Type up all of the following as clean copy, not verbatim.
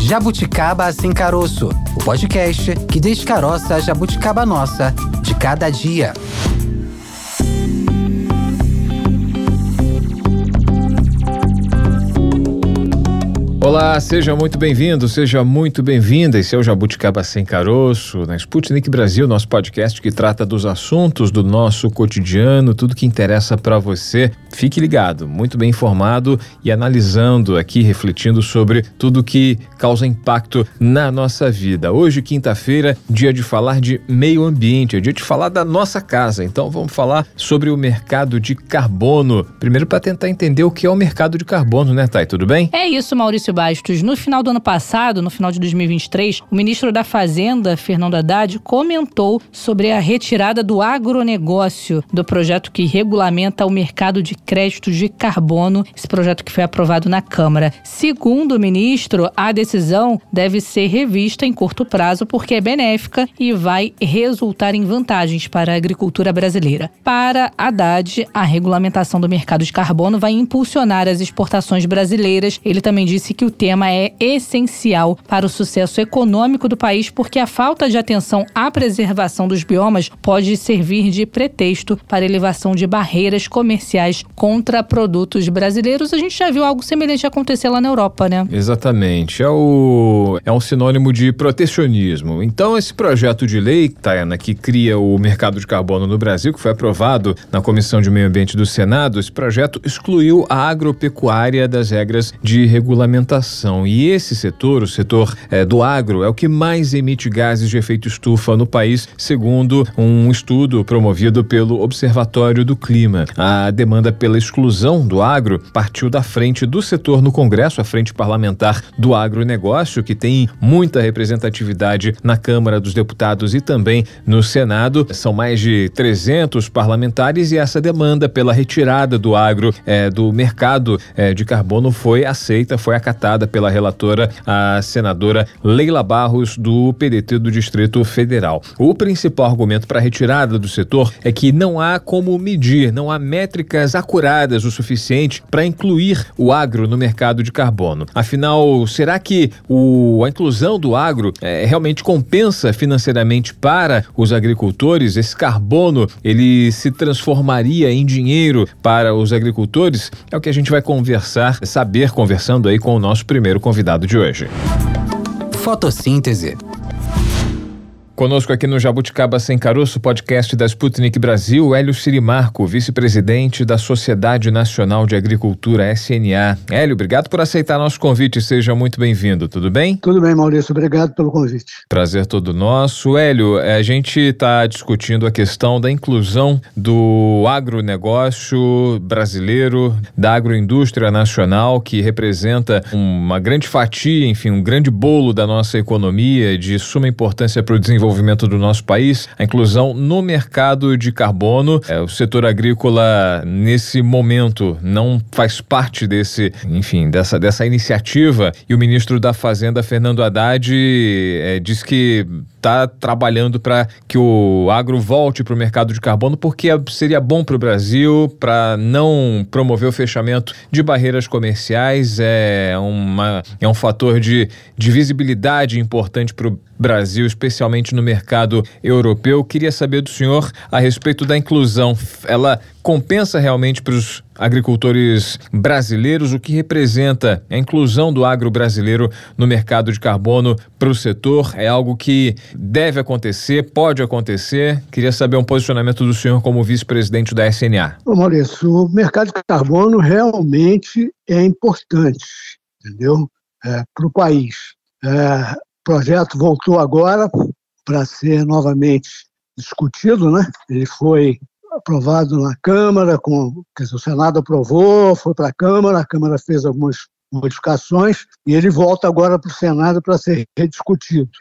Jabuticaba Sem Caroço, o podcast que descaroça a jabuticaba nossa de cada dia. Olá, seja muito bem-vindo, seja muito bem-vinda. Esse é o Jabuticaba Sem Caroço, na Sputnik Brasil, nosso podcast que trata dos assuntos do nosso cotidiano, tudo que interessa para você. Fique ligado, muito bem informado e analisando aqui, refletindo sobre tudo que causa impacto na nossa vida. Hoje, quinta-feira, dia de falar de meio ambiente, é dia de falar da nossa casa. Então vamos falar sobre o mercado de carbono. Primeiro, para tentar entender o que é o mercado de carbono, né, Thay? Tudo bem? É isso, Maurício Bastos. No final do ano passado, no final de 2023, o ministro da Fazenda, Fernando Haddad, comentou sobre a retirada do agronegócio do projeto que regulamenta o mercado de créditos de carbono, esse projeto que foi aprovado na Câmara. Segundo o ministro, a decisão deve ser revista em curto prazo porque é benéfica e vai resultar em vantagens para a agricultura brasileira. Para Haddad, a regulamentação do mercado de carbono vai impulsionar as exportações brasileiras. Ele também disse que o tema é essencial para o sucesso econômico do país porque a falta de atenção à preservação dos biomas pode servir de pretexto para a elevação de barreiras comerciais contra produtos brasileiros. A gente já viu algo semelhante acontecer lá na Europa, né? Exatamente. É um sinônimo de protecionismo. Então, esse projeto de lei, Tayana, que cria o mercado de carbono no Brasil, que foi aprovado na Comissão de Meio Ambiente do Senado, esse projeto excluiu a agropecuária das regras de regulamentação. E esse setor, o setor do agro, é o que mais emite gases de efeito estufa no país, segundo um estudo promovido pelo Observatório do Clima. A demanda pela exclusão do agro partiu da frente do setor no Congresso, a frente parlamentar do agronegócio, que tem muita representatividade na Câmara dos Deputados e também no Senado. São mais de 300 parlamentares e essa demanda pela retirada do agro do mercado de carbono foi aceita, foi acatada pela relatora, a senadora Leila Barros, do PDT do Distrito Federal. O principal argumento para a retirada do setor é que não há como medir, não há métricas acuradas o suficiente para incluir o agro no mercado de carbono. Afinal, será que a inclusão do agro realmente compensa financeiramente para os agricultores? Esse carbono, ele se transformaria em dinheiro para os agricultores? É o que a gente vai conversando aí com o nosso primeiro convidado de hoje. Fotossíntese. Conosco aqui no Jabuticaba Sem Caroço, podcast da Sputnik Brasil, Hélio Sirimarco, vice-presidente da Sociedade Nacional de Agricultura, SNA. Hélio, obrigado por aceitar nosso convite, seja muito bem-vindo, tudo bem? Tudo bem, Maurício, obrigado pelo convite. Prazer todo nosso. Hélio, a gente está discutindo a questão da inclusão do agronegócio brasileiro, da agroindústria nacional, que representa uma grande fatia, enfim, um grande bolo da nossa economia, de suma importância para o desenvolvimento do nosso país, a inclusão no mercado de carbono. O setor agrícola, nesse momento, não faz parte dessa iniciativa, e o ministro da Fazenda, Fernando Haddad, diz que está trabalhando para que o agro volte para o mercado de carbono, porque seria bom para o Brasil, para não promover o fechamento de barreiras comerciais. É um fator de visibilidade importante para o Brasil, especialmente no mercado europeu. Queria saber do senhor a respeito da inclusão. Ela compensa realmente para os agricultores brasileiros? O que representa a inclusão do agro brasileiro no mercado de carbono para o setor? É algo que deve acontecer, pode acontecer? Queria saber um posicionamento do senhor como vice-presidente da SNA. Maurício, o mercado de carbono realmente é importante, entendeu? Para o país. O projeto voltou agora para ser novamente discutido, né? Ele foi aprovado na Câmara, o Senado aprovou, foi para a Câmara fez algumas modificações e ele volta agora para o Senado para ser rediscutido.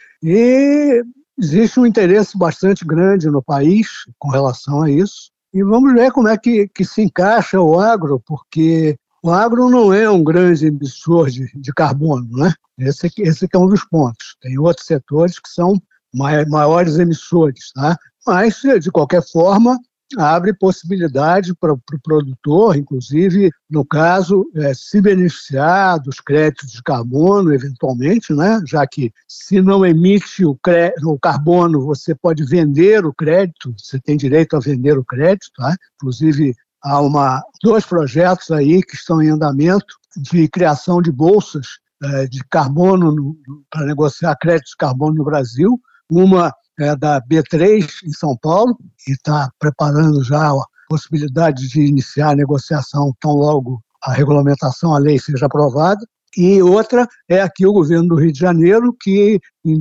E existe um interesse bastante grande no país com relação a isso. E vamos ver como é que se encaixa o agro, porque o agro não é um grande emissor de carbono, né? Esse aqui é um dos pontos. Tem outros setores que são maiores emissores, tá? Mas, de qualquer forma, abre possibilidade para o produtor, inclusive, no caso, se beneficiar dos créditos de carbono, eventualmente, né? Já que se não emite o carbono, você pode vender o crédito, você tem direito a vender o crédito, tá? Inclusive, há 2 projetos aí que estão em andamento de criação de bolsas de carbono para negociar créditos de carbono no Brasil. Uma é da B3 em São Paulo, e está preparando já a possibilidade de iniciar a negociação tão logo a regulamentação, a lei seja aprovada. E outra é aqui o governo do Rio de Janeiro, que em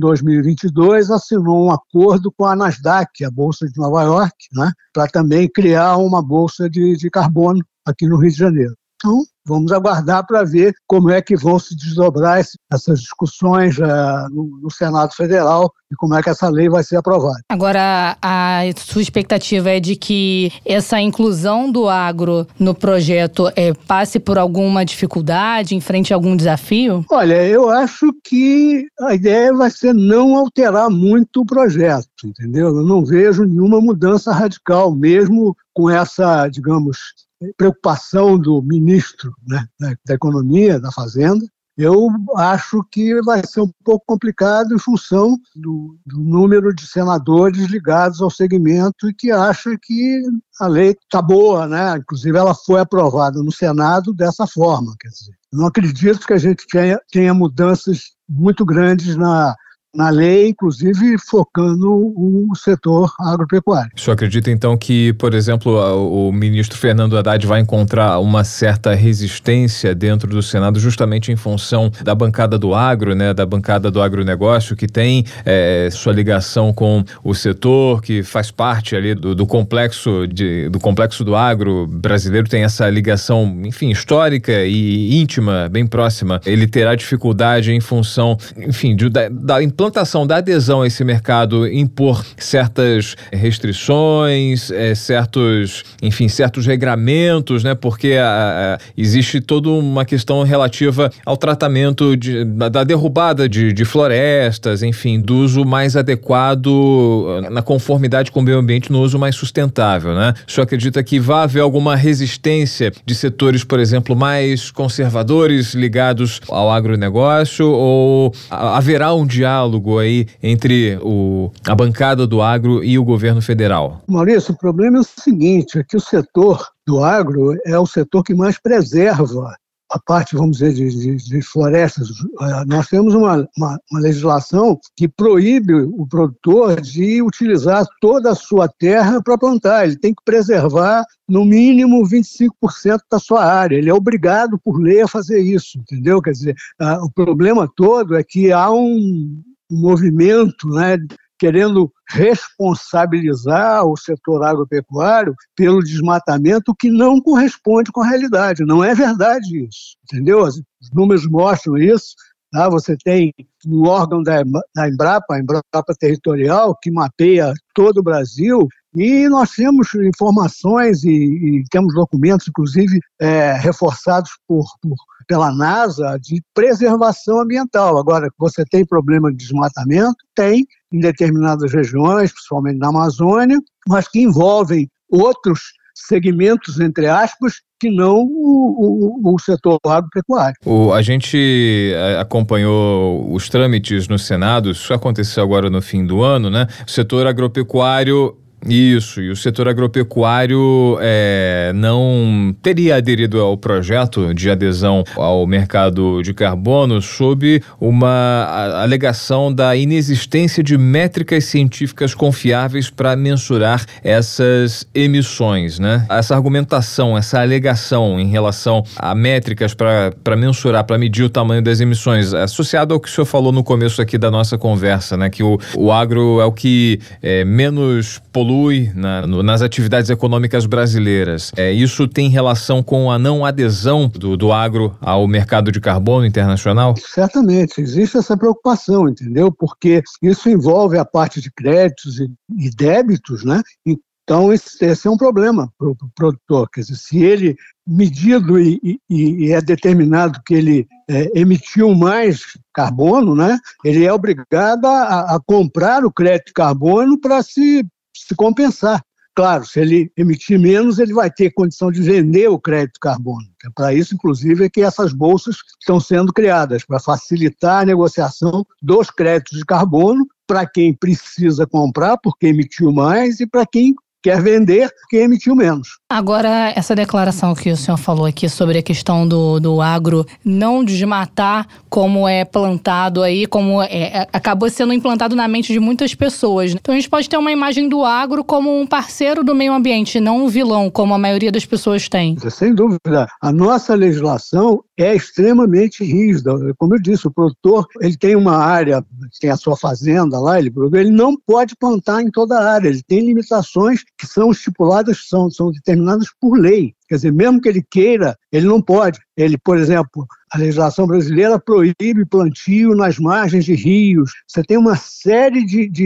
2022 assinou um acordo com a Nasdaq, a Bolsa de Nova York, né, para também criar uma bolsa de carbono aqui no Rio de Janeiro. Então, vamos aguardar para ver como é que vão se desdobrar essas discussões no Senado Federal e como é que essa lei vai ser aprovada. Agora, a sua expectativa é de que essa inclusão do agro no projeto passe por alguma dificuldade, enfrente algum desafio? Olha, eu acho que a ideia vai ser não alterar muito o projeto, entendeu? Eu não vejo nenhuma mudança radical, mesmo com essa, digamos, preocupação do ministro, né, da Economia, da Fazenda. Eu acho que vai ser um pouco complicado em função do número de senadores ligados ao segmento e que acha que a lei está boa, né? Inclusive ela foi aprovada no Senado dessa forma. Quer dizer, não acredito que a gente tenha mudanças muito grandes na lei, inclusive focando o setor agropecuário. O senhor acredita, então, que, por exemplo, o ministro Fernando Haddad vai encontrar uma certa resistência dentro do Senado justamente em função da bancada do agro, né, da bancada do agronegócio, que tem sua ligação com o setor, que faz parte ali do complexo do agro brasileiro, tem essa ligação, enfim, histórica e íntima, bem próxima. Ele terá dificuldade em função, enfim, da implantação, da adesão a esse mercado, impor certas restrições, certos regramentos, né? Porque existe toda uma questão relativa ao tratamento da derrubada de florestas, enfim, do uso mais adequado na conformidade com o meio ambiente, no uso mais sustentável, né? O senhor acredita que vai haver alguma resistência de setores, por exemplo, mais conservadores ligados ao agronegócio, ou haverá um diálogo aí entre a bancada do agro e o governo federal? Maurício, o problema é o seguinte, é que o setor do agro é o setor que mais preserva a parte, vamos dizer, de florestas. Nós temos uma legislação que proíbe o produtor de utilizar toda a sua terra para plantar. Ele tem que preservar no mínimo 25% da sua área. Ele é obrigado por lei a fazer isso, entendeu? Quer dizer, o problema todo é que há um movimento, né, querendo responsabilizar o setor agropecuário pelo desmatamento, que não corresponde com a realidade. Não é verdade isso, entendeu? Os números mostram isso. Tá? Você tem um órgão da Embrapa, a Embrapa Territorial, que mapeia todo o Brasil, e nós temos informações e temos documentos, inclusive, reforçados pela NASA, de preservação ambiental. Agora, você tem problema de desmatamento? Tem, em determinadas regiões, principalmente na Amazônia, mas que envolvem outros segmentos, entre aspas, que não o setor agropecuário. A gente acompanhou os trâmites no Senado, isso aconteceu agora no fim do ano, né? O setor agropecuário... Isso, e o setor agropecuário não teria aderido ao projeto de adesão ao mercado de carbono sob uma alegação da inexistência de métricas científicas confiáveis para mensurar essas emissões, né? Essa argumentação, essa alegação em relação a métricas para mensurar, para medir o tamanho das emissões, associado ao que o senhor falou no começo aqui da nossa conversa, né? Que o agro é o que menos polui nas atividades econômicas brasileiras. Isso tem relação com a não adesão do agro ao mercado de carbono internacional? Certamente, existe essa preocupação, entendeu? Porque isso envolve a parte de créditos e débitos, né? Então, esse é um problema para o produtor. Quer dizer, se ele, medido e é determinado que ele emitiu mais carbono, né? Ele é obrigado a comprar o crédito de carbono para se compensar. claro, se ele emitir menos, ele vai ter condição de vender o crédito de carbono. Para isso, inclusive, é que essas bolsas estão sendo criadas, para facilitar a negociação dos créditos de carbono para quem precisa comprar, porque emitiu mais, e para quem quer vender porque emitiu menos. Agora, essa declaração que o senhor falou aqui sobre a questão do agro não desmatar como é plantado aí, acabou sendo implantado na mente de muitas pessoas. Então a gente pode ter uma imagem do agro como um parceiro do meio ambiente, não um vilão, como a maioria das pessoas tem. Sem dúvida. A nossa legislação é extremamente rígida. Como eu disse, o produtor ele tem uma área, tem a sua fazenda lá, ele não pode plantar em toda a área, ele tem limitações que são estipuladas, são determinadas por lei. Quer dizer, mesmo que ele queira, ele não pode. Ele, por exemplo, a legislação brasileira proíbe plantio nas margens de rios. Você tem uma série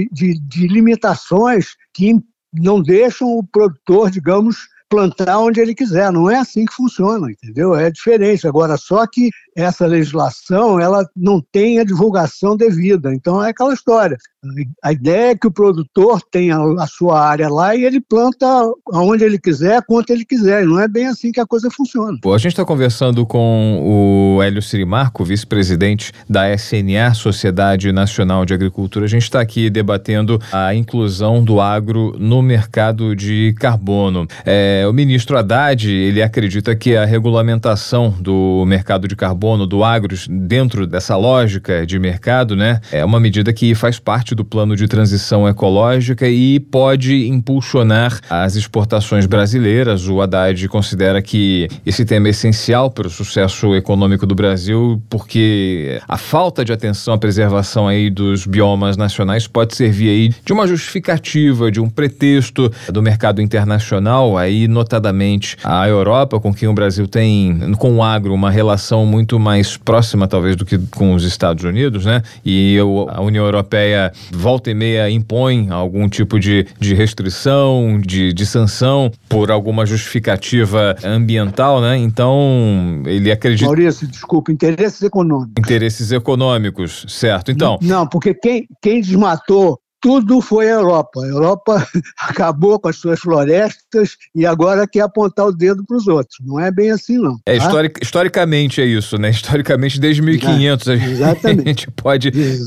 de limitações que não deixam o produtor, digamos, plantar onde ele quiser. Não é assim que funciona, entendeu? É diferente. Agora, só que essa legislação, ela não tem a divulgação devida. Então, é aquela história. A ideia é que o produtor tenha a sua área lá e ele planta aonde ele quiser, quanto ele quiser. E não é bem assim que a coisa funciona. A gente está conversando com o Hélio Sirimarco, vice-presidente da SNA, Sociedade Nacional de Agricultura. A gente está aqui debatendo a inclusão do agro no mercado de carbono. O ministro Haddad, ele acredita que a regulamentação do mercado de carbono, do agro, dentro dessa lógica de mercado, né, é uma medida que faz parte do plano de transição ecológica e pode impulsionar as exportações brasileiras. O Haddad considera que esse tema é essencial para o sucesso econômico do Brasil, porque a falta de atenção à preservação aí dos biomas nacionais pode servir aí de uma justificativa, de um pretexto do mercado internacional, aí notadamente a Europa, com quem o Brasil tem, com o agro, uma relação muito mais próxima talvez do que com os Estados Unidos, né? E a União Europeia volta e meia impõe algum tipo de restrição, de sanção por alguma justificativa ambiental, né? Então, ele acredita... Maurício, desculpa, interesses econômicos. Interesses econômicos, certo. Então... Não, porque quem desmatou tudo foi a Europa. A Europa acabou com as suas florestas e agora quer apontar o dedo para os outros. Não é bem assim, não. Historicamente é isso, né? Historicamente, desde 1500, a gente pode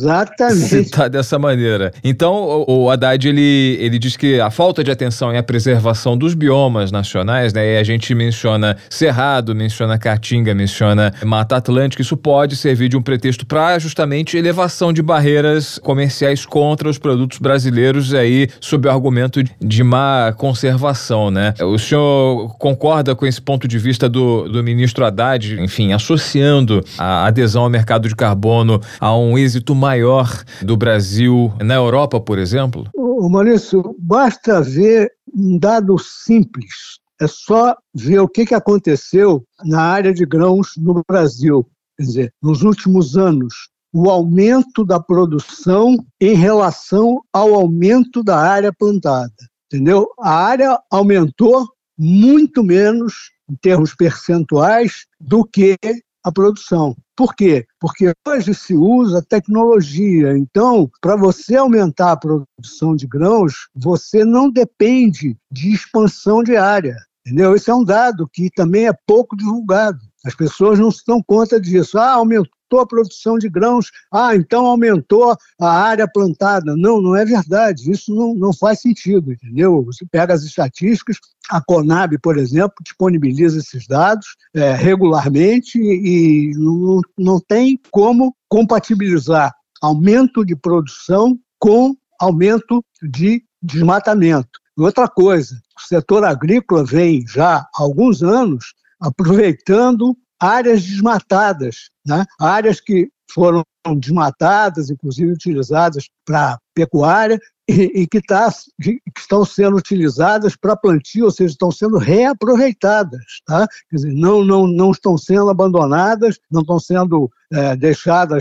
citar dessa maneira. Então, o Haddad, ele diz que a falta de atenção e a preservação dos biomas nacionais, né? E a gente menciona Cerrado, menciona Caatinga, menciona Mata Atlântica. Isso pode servir de um pretexto para justamente elevação de barreiras comerciais contra os produtos brasileiros aí, sob o argumento de má conservação, né? O senhor concorda com esse ponto de vista do ministro Haddad, enfim, associando a adesão ao mercado de carbono a um êxito maior do Brasil na Europa, por exemplo? Maurício, basta ver um dado simples. É só ver o que aconteceu na área de grãos no Brasil. Quer dizer, nos últimos anos, o aumento da produção em relação ao aumento da área plantada, entendeu? A área aumentou muito menos, em termos percentuais, do que a produção. Por quê? Porque hoje se usa tecnologia. Então, para você aumentar a produção de grãos, você não depende de expansão de área, entendeu? Esse é um dado que também é pouco divulgado. As pessoas não se dão conta disso. Aumentou a produção de grãos, então aumentou a área plantada. Não é verdade. Isso não faz sentido, entendeu? Você pega as estatísticas, a Conab, por exemplo, disponibiliza esses dados regularmente e não tem como compatibilizar aumento de produção com aumento de desmatamento. E outra coisa, o setor agrícola vem já há alguns anos aproveitando áreas desmatadas, né? Áreas que foram desmatadas, inclusive utilizadas para pecuária e que estão sendo utilizadas para plantio, ou seja, estão sendo reaproveitadas, tá? Quer dizer, não estão sendo abandonadas, não estão sendo deixadas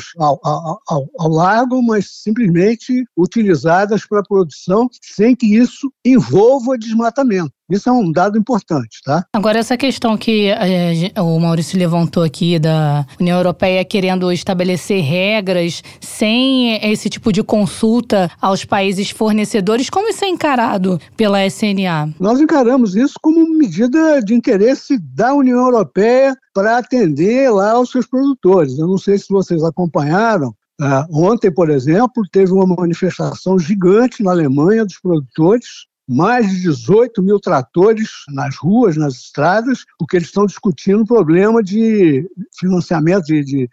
ao largo, mas simplesmente utilizadas para produção sem que isso envolva desmatamento. Isso é um dado importante, tá? Agora, essa questão que o Maurício levantou aqui da União Europeia querendo estabelecer regras sem esse tipo de consulta aos países fornecedores, como isso é encarado pela SNA? Nós encaramos isso como medida de interesse da União Europeia para atender lá aos seus produtores. Eu não sei se vocês acompanharam. Ontem, por exemplo, teve uma manifestação gigante na Alemanha dos produtores, mais de 18 mil tratores nas ruas, nas estradas, porque eles estão discutindo o problema de financiamento,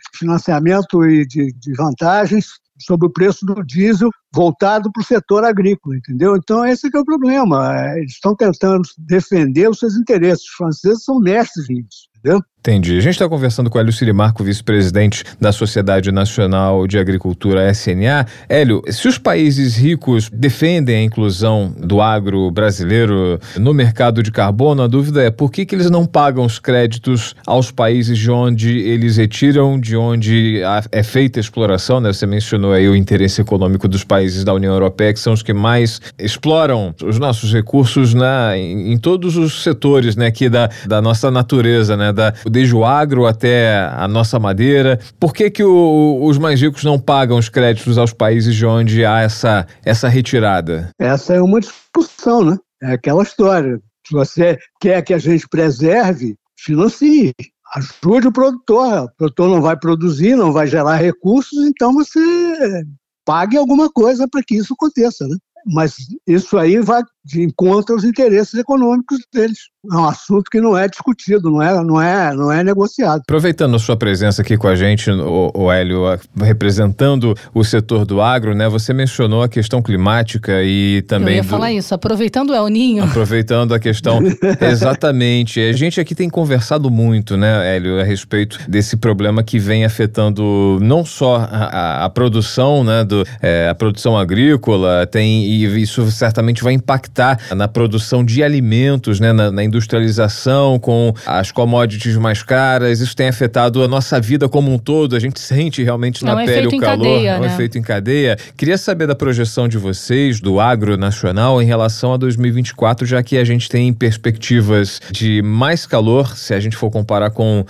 e de vantagens sobre o preço do diesel voltado para o setor agrícola, entendeu? Então esse que é o problema. Eles estão tentando defender os seus interesses. Os franceses são mestres nisso, entendeu? Entendi. A gente está conversando com Hélio Sirimarco, vice-presidente da Sociedade Nacional de Agricultura, SNA. Hélio, se os países ricos defendem a inclusão do agro brasileiro no mercado de carbono, a dúvida é por que eles não pagam os créditos aos países de onde eles retiram, de onde é feita a exploração, né? Você mencionou aí o interesse econômico dos países da União Europeia, que são os que mais exploram os nossos recursos em todos os setores, né, aqui da nossa natureza, né, desde o agro até a nossa madeira. Por que os mais ricos não pagam os créditos aos países de onde há essa retirada? Essa é uma discussão, né? É aquela história. Se você quer que a gente preserve, financie. Ajude o produtor não vai produzir, não vai gerar recursos, então você pague alguma coisa para que isso aconteça, né? Mas isso aí vai de encontro aos interesses econômicos deles. É um assunto que não é discutido, não é negociado. Aproveitando a sua presença aqui com a gente, o Hélio, representando o setor do agro, né? Você mencionou a questão climática e também... Eu ia falar isso, aproveitando o El Niño. Aproveitando a questão, exatamente. A gente aqui tem conversado muito, né, Hélio, a respeito desse problema que vem afetando não só a produção, né, a produção agrícola, e isso certamente vai impactar na produção de alimentos, né, na industrialização, com as commodities mais caras. Isso tem afetado a nossa vida como um todo. A gente sente realmente na pele o calor. É um efeito em cadeia. Queria saber da projeção de vocês, do agro nacional, em relação a 2024, já que a gente tem perspectivas de mais calor, se a gente for comparar com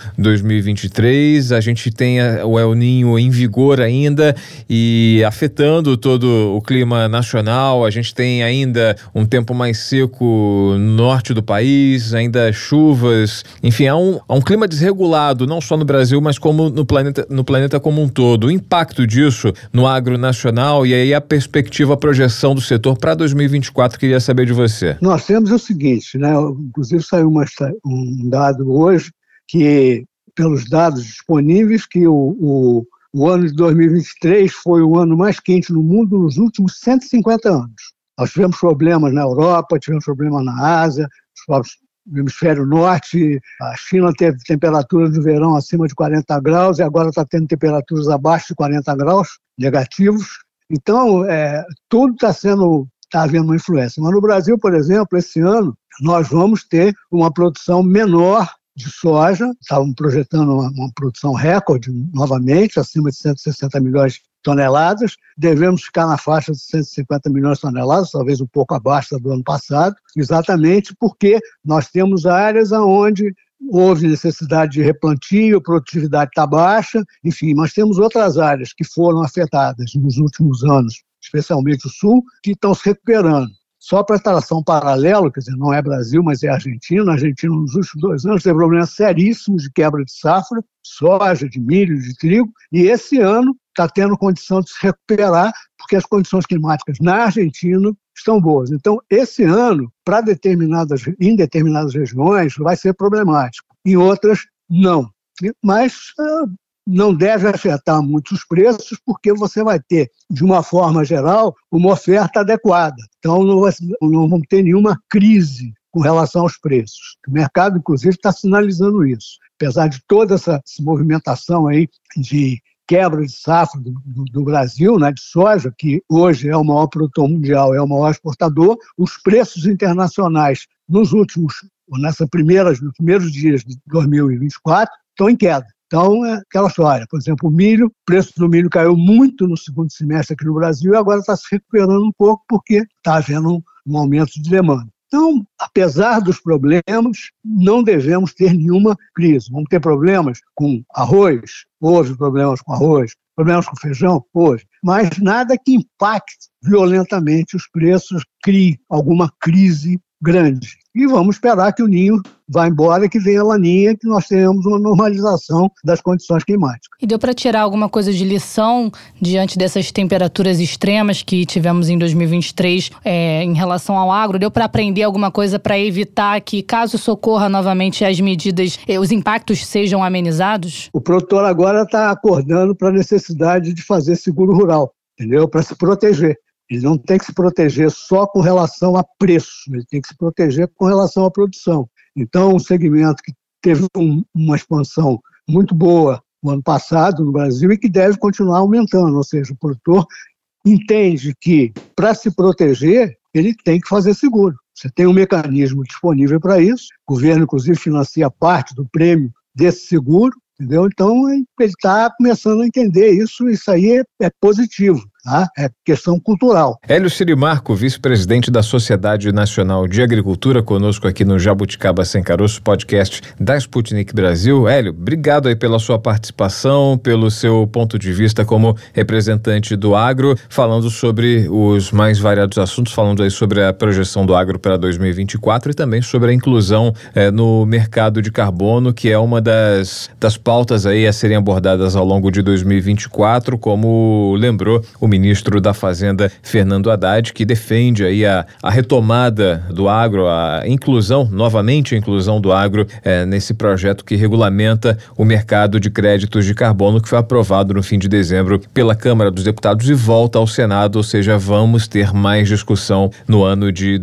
2023. A gente tem o El Niño em vigor ainda e afetando todo o clima nacional. A gente tem ainda um tempo mais seco no norte do país, ainda chuvas, enfim, há um clima desregulado, não só no Brasil, mas como no planeta como um todo. O impacto disso no agro nacional e aí a perspectiva, a projeção do setor para 2024, queria saber de você. Nós temos o seguinte, né? Inclusive saiu um dado hoje que, pelos dados disponíveis, que o ano de 2023 foi o ano mais quente no mundo nos últimos 150 anos. Nós tivemos problemas na Europa, tivemos problemas na Ásia, no hemisfério norte. A China teve temperaturas de verão acima de 40 graus e agora está tendo temperaturas abaixo de 40 graus negativos. Então, tudo está havendo uma influência. Mas no Brasil, por exemplo, esse ano, nós vamos ter uma produção menor de soja. Estavam projetando uma produção recorde novamente, acima de 160 milhões de toneladas. Devemos ficar na faixa de 150 milhões de toneladas, talvez um pouco abaixo do ano passado, exatamente porque nós temos áreas onde houve necessidade de replantio, a produtividade está baixa, enfim, mas temos outras áreas que foram afetadas nos últimos anos, especialmente o Sul, que estão se recuperando. Só para tração paralelo, quer dizer, não é Brasil, mas é Argentina. A Argentina, nos últimos 2 anos, teve problemas seríssimos de quebra de safra, soja, de milho, de trigo, e esse ano está tendo condição de se recuperar, porque as condições climáticas na Argentina estão boas. Então, esse ano, em determinadas regiões, vai ser problemático, em outras, não. Mas não deve afetar muito os preços, porque você vai ter, de uma forma geral, uma oferta adequada. Então, não vamos ter nenhuma crise com relação aos preços. O mercado, inclusive, está sinalizando isso. Apesar de toda essa movimentação aí de quebra de safra do Brasil, né, de soja, que hoje é o maior produtor mundial, é o maior exportador, os preços internacionais nos primeiros dias de 2024 estão em queda. Então, é aquela história. Por exemplo, o preço do milho caiu muito no segundo semestre aqui no Brasil e agora está se recuperando um pouco porque está havendo um aumento de demanda. Então, apesar dos problemas, não devemos ter nenhuma crise. Vamos ter problemas com arroz, hoje problemas com arroz, problemas com feijão, hoje, mas nada que impacte violentamente os preços, crie alguma crise grande. E vamos esperar que o Ninho vá embora e que venha a Laninha, que nós tenhamos uma normalização das condições climáticas. E deu para tirar alguma coisa de lição diante dessas temperaturas extremas que tivemos em 2023 em relação ao agro? Deu para aprender alguma coisa para evitar que, caso socorra novamente as medidas, os impactos sejam amenizados? O produtor agora está acordando para a necessidade de fazer seguro rural, entendeu? Para se proteger. Ele não tem que se proteger só com relação a preço, ele tem que se proteger com relação à produção. Então, um segmento que teve uma expansão muito boa no ano passado no Brasil e que deve continuar aumentando, ou seja, o produtor entende que, para se proteger, ele tem que fazer seguro. Você tem um mecanismo disponível para isso, o governo, inclusive, financia parte do prêmio desse seguro, entendeu? Então, ele está começando a entender isso, isso aí é positivo. É questão cultural. Hélio Sirimarco, vice-presidente da Sociedade Nacional de Agricultura, conosco aqui no Jabuticaba Sem Caroço, podcast da Sputnik Brasil. Hélio, obrigado aí pela sua participação, pelo seu ponto de vista como representante do agro, falando sobre os mais variados assuntos, falando aí sobre a projeção do agro para 2024 e também sobre a inclusão no mercado de carbono, que é uma das pautas aí a serem abordadas ao longo de 2024, como lembrou o ministro da Fazenda, Fernando Haddad, que defende aí a retomada do agro, novamente a inclusão do agro nesse projeto que regulamenta o mercado de créditos de carbono, que foi aprovado no fim de dezembro pela Câmara dos Deputados e volta ao Senado, ou seja, vamos ter mais discussão no ano de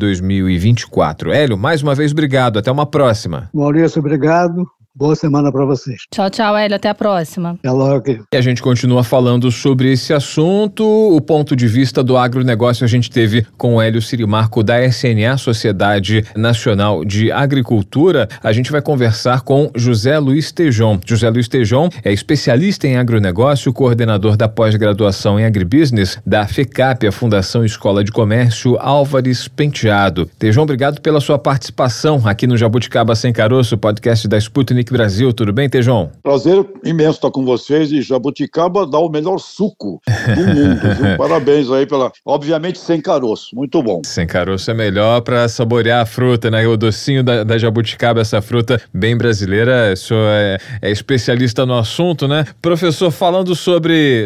2024. Hélio, mais uma vez, obrigado. Até uma próxima. Maurício, obrigado. Boa semana para vocês. Tchau, tchau, Hélio. Até a próxima. Até logo. E a gente continua falando sobre esse assunto. O ponto de vista do agronegócio a gente teve com o Hélio Sirimarco da SNA, Sociedade Nacional de Agricultura. A gente vai conversar com José Luiz Tejon. José Luiz Tejon é especialista em agronegócio, coordenador da pós-graduação em agribusiness da FECAP, a Fundação Escola de Comércio Álvares Penteado. Tejon, obrigado pela sua participação aqui no Jabuticaba Sem Caroço, podcast da Sputnik Brasil. Tudo bem, Tejon? Prazer imenso estar com vocês, e Jabuticaba dá o melhor suco do mundo, viu? Parabéns aí obviamente sem caroço, muito bom. Sem caroço é melhor para saborear a fruta, né? O docinho da Jabuticaba, essa fruta bem brasileira. O senhor é especialista no assunto, né? Professor, falando sobre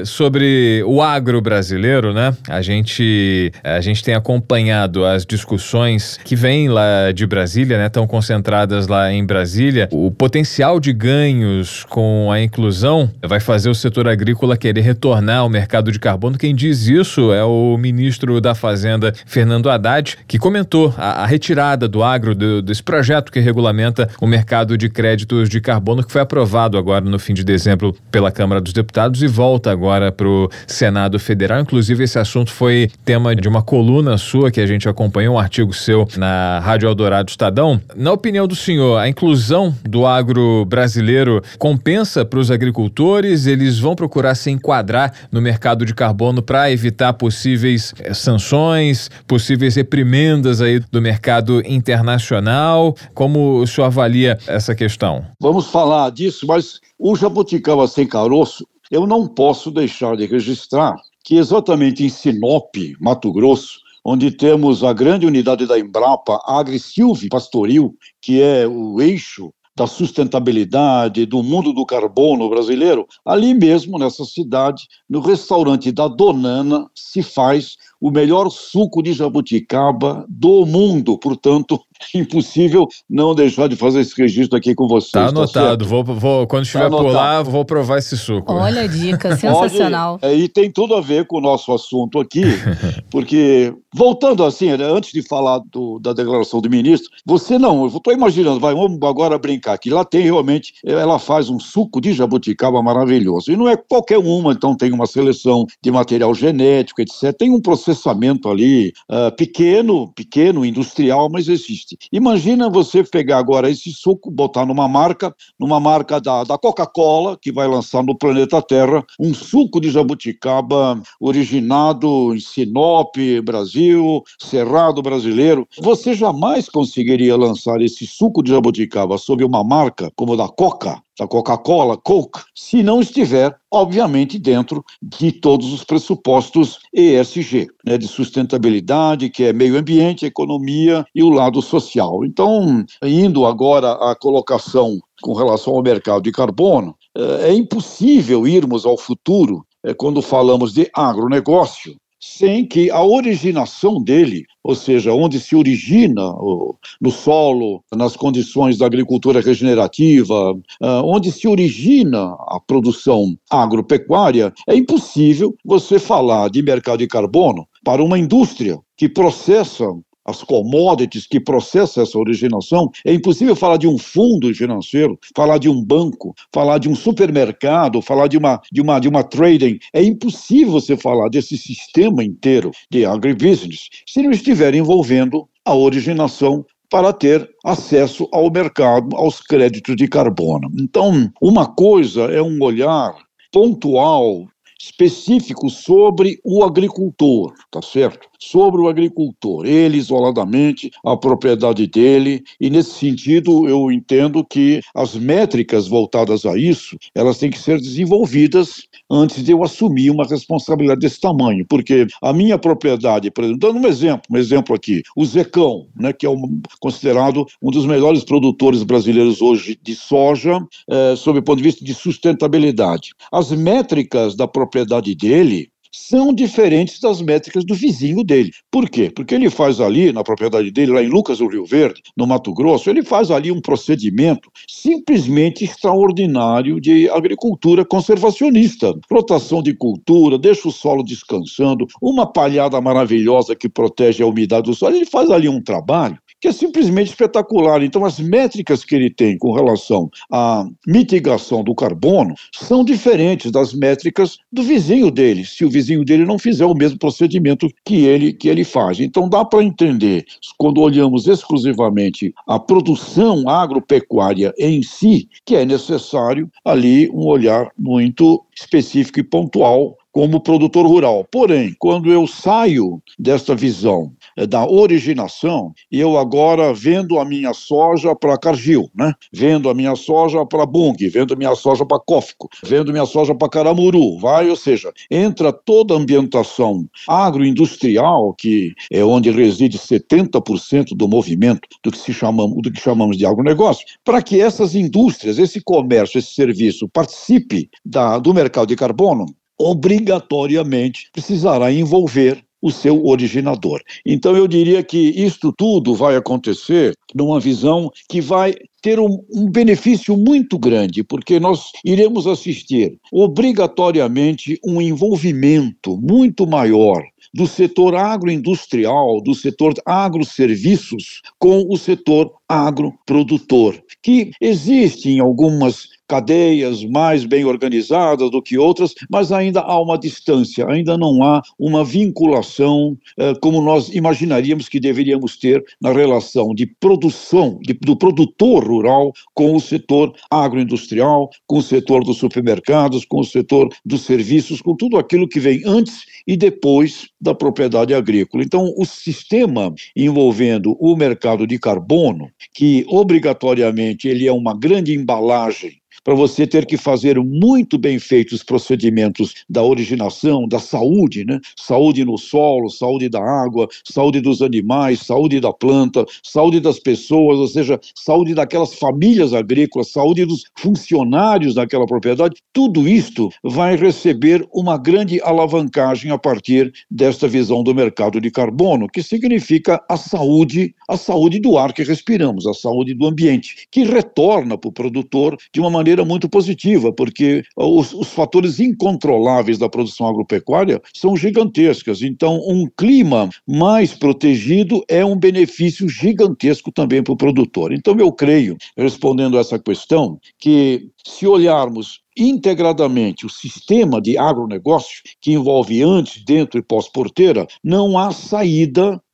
o agro brasileiro, né? A gente tem acompanhado as discussões que vêm lá de Brasília, né? Estão concentradas lá em Brasília. O potencial de ganhos com a inclusão vai fazer o setor agrícola querer retornar ao mercado de carbono. Quem diz isso é o ministro da Fazenda, Fernando Haddad, que comentou a retirada do agro desse projeto que regulamenta o mercado de créditos de carbono, que foi aprovado agora no fim de dezembro pela Câmara dos Deputados e volta agora para o Senado Federal. Inclusive, esse assunto foi tema de uma coluna sua que a gente acompanhou, um artigo seu na Rádio Eldorado Estadão. Na opinião do senhor, a inclusão do agro brasileiro compensa para os agricultores? Eles vão procurar se enquadrar no mercado de carbono para evitar possíveis sanções, possíveis reprimendas aí do mercado internacional? Como o senhor avalia essa questão? Vamos falar disso, mas o Jabuticaba Sem Caroço, eu não posso deixar de registrar que exatamente em Sinop, Mato Grosso, onde temos a grande unidade da Embrapa, Agri-Silvio Pastoril, que é o eixo da sustentabilidade, do mundo do carbono brasileiro, ali mesmo nessa cidade, no restaurante da Donana, se faz o melhor suco de jabuticaba do mundo. Portanto, impossível não deixar de fazer esse registro aqui com vocês. Tá anotado. Vou quando estiver por lá, vou provar esse suco. Olha a dica, sensacional. E tem tudo a ver com o nosso assunto aqui, porque, voltando assim, antes de falar da declaração do ministro, eu estou imaginando, vamos agora brincar, que lá tem realmente, ela faz um suco de jabuticaba maravilhoso. E não é qualquer uma, então tem uma seleção de material genético, etc. Tem um processamento ali pequeno, industrial, mas existe. Imagina você pegar agora esse suco, botar numa marca da Coca-Cola, que vai lançar no planeta Terra, um suco de jabuticaba originado em Sinop, Sinop Brasil, Cerrado brasileiro. Você jamais conseguiria lançar esse suco de jabuticaba sob uma marca como a da Coca-Cola, Coke, se não estiver, obviamente, dentro de todos os pressupostos ESG, né, de sustentabilidade, que é meio ambiente, economia e o lado social. Então, indo agora à colocação com relação ao mercado de carbono, é impossível irmos ao futuro, quando falamos de agronegócio, sem que a originação dele, ou seja, onde se origina no solo, nas condições da agricultura regenerativa, onde se origina a produção agropecuária, é impossível você falar de mercado de carbono para uma indústria que processa as commodities, que processa essa originação. É impossível falar de um fundo financeiro, falar de um banco, falar de um supermercado, falar de uma trading. É impossível você falar desse sistema inteiro de agribusiness se não estiver envolvendo a originação para ter acesso ao mercado, aos créditos de carbono. Então, uma coisa é um olhar pontual, específico sobre o agricultor, tá certo? Sobre o agricultor, ele isoladamente, a propriedade dele, e nesse sentido eu entendo que as métricas voltadas a isso, elas têm que ser desenvolvidas antes de eu assumir uma responsabilidade desse tamanho, porque a minha propriedade, por exemplo, dando um exemplo aqui, o Zecão, né, que é considerado um dos melhores produtores brasileiros hoje de soja, sob o ponto de vista de sustentabilidade. As métricas da propriedade dele são diferentes das métricas do vizinho dele. Por quê? Porque ele faz ali, na propriedade dele, lá em Lucas do Rio Verde, no Mato Grosso, ele faz ali um procedimento simplesmente extraordinário de agricultura conservacionista. Rotação de cultura, deixa o solo descansando, uma palhada maravilhosa que protege a umidade do solo. Ele faz ali um trabalho que é simplesmente espetacular. Então, as métricas que ele tem com relação à mitigação do carbono são diferentes das métricas do vizinho dele, se o vizinho dele não fizer o mesmo procedimento que ele faz. Então, dá para entender, quando olhamos exclusivamente a produção agropecuária em si, que é necessário ali um olhar muito específico e pontual como produtor rural. Porém, quando eu saio desta visão da originação, e eu agora vendo a minha soja para Cargill, né? Vendo a minha soja para Bunge, vendo a minha soja para Cofco, vendo a minha soja para Caramuru, ou seja, entra toda a ambientação agroindustrial, que é onde reside 70% do movimento do que chamamos de agronegócio, para que essas indústrias, esse comércio, esse serviço participe do mercado de carbono, obrigatoriamente precisará envolver o seu originador. Então eu diria que isto tudo vai acontecer numa visão que vai ter um benefício muito grande, porque nós iremos assistir obrigatoriamente um envolvimento muito maior do setor agroindustrial, do setor agroserviços com o setor agroprodutor, que existe em algumas cadeias mais bem organizadas do que outras, mas ainda há uma distância, ainda não há uma vinculação como nós imaginaríamos que deveríamos ter na relação de produção, do produtor rural com o setor agroindustrial, com o setor dos supermercados, com o setor dos serviços, com tudo aquilo que vem antes e depois da propriedade agrícola. Então, o sistema envolvendo o mercado de carbono, que obrigatoriamente ele é uma grande embalagem para você ter que fazer muito bem feitos os procedimentos da originação, da saúde, né? Saúde no solo, saúde da água, saúde dos animais, saúde da planta, saúde das pessoas, ou seja, saúde daquelas famílias agrícolas, saúde dos funcionários daquela propriedade. Tudo isto vai receber uma grande alavancagem a partir desta visão do mercado de carbono, que significa a saúde do ar que respiramos, a saúde do ambiente, que retorna para o produtor de uma maneira muito positiva, porque os fatores incontroláveis da produção agropecuária são gigantescas. Então, um clima mais protegido é um benefício gigantesco também para o produtor. Então, eu creio, respondendo a essa questão, que se olharmos integradamente o sistema de agronegócio, que envolve antes, dentro e pós-porteira, não há saída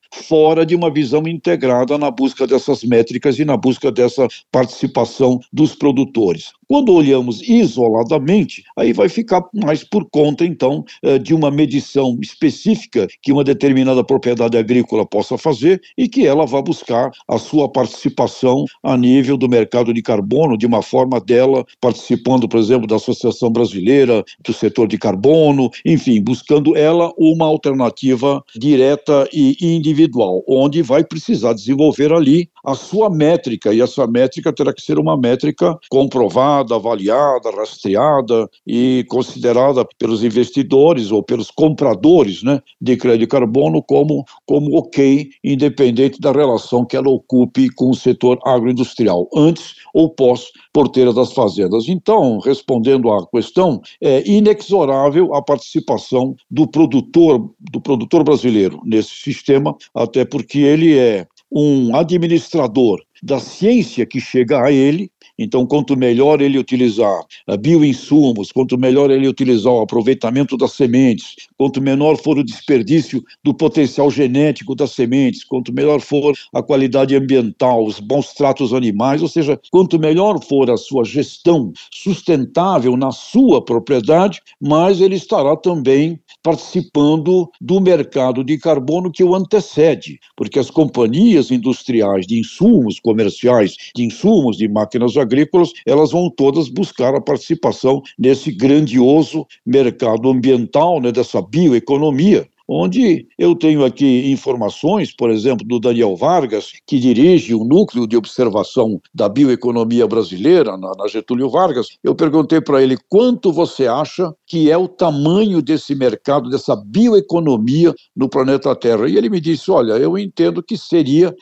fora de uma visão integrada na busca dessas métricas e na busca dessa participação dos produtores. Quando olhamos isoladamente, aí vai ficar mais por conta, então, de uma medição específica que uma determinada propriedade agrícola possa fazer e que ela vá buscar a sua participação a nível do mercado de carbono, de uma forma dela participando, por exemplo, da Associação Brasileira do Setor de Carbono, enfim, buscando ela uma alternativa direta e individual, onde vai precisar desenvolver ali a sua métrica, e essa métrica terá que ser uma métrica comprovada, avaliada, rastreada e considerada pelos investidores ou pelos compradores, né, de crédito de carbono como ok, independente da relação que ela ocupe com o setor agroindustrial, antes ou pós-porteira das fazendas. Então, respondendo à questão, é inexorável a participação do produtor brasileiro nesse sistema, até porque ele é um administrador da ciência que chega a ele. Então, quanto melhor ele utilizar bioinsumos, quanto melhor ele utilizar o aproveitamento das sementes, quanto menor for o desperdício do potencial genético das sementes, quanto melhor for a qualidade ambiental, os bons tratos animais, ou seja, quanto melhor for a sua gestão sustentável na sua propriedade, mais ele estará também participando do mercado de carbono que o antecede, porque as companhias industriais de insumos comerciais, de insumos de máquinas agrícolas, elas vão todas buscar a participação nesse grandioso mercado ambiental, né, dessa bioeconomia, onde eu tenho aqui informações, por exemplo, do Daniel Vargas, que dirige o Núcleo de Observação da Bioeconomia Brasileira, na Getúlio Vargas. Eu perguntei para ele quanto você acha que é o tamanho desse mercado, dessa bioeconomia no planeta Terra. E ele me disse, olha, eu entendo que seria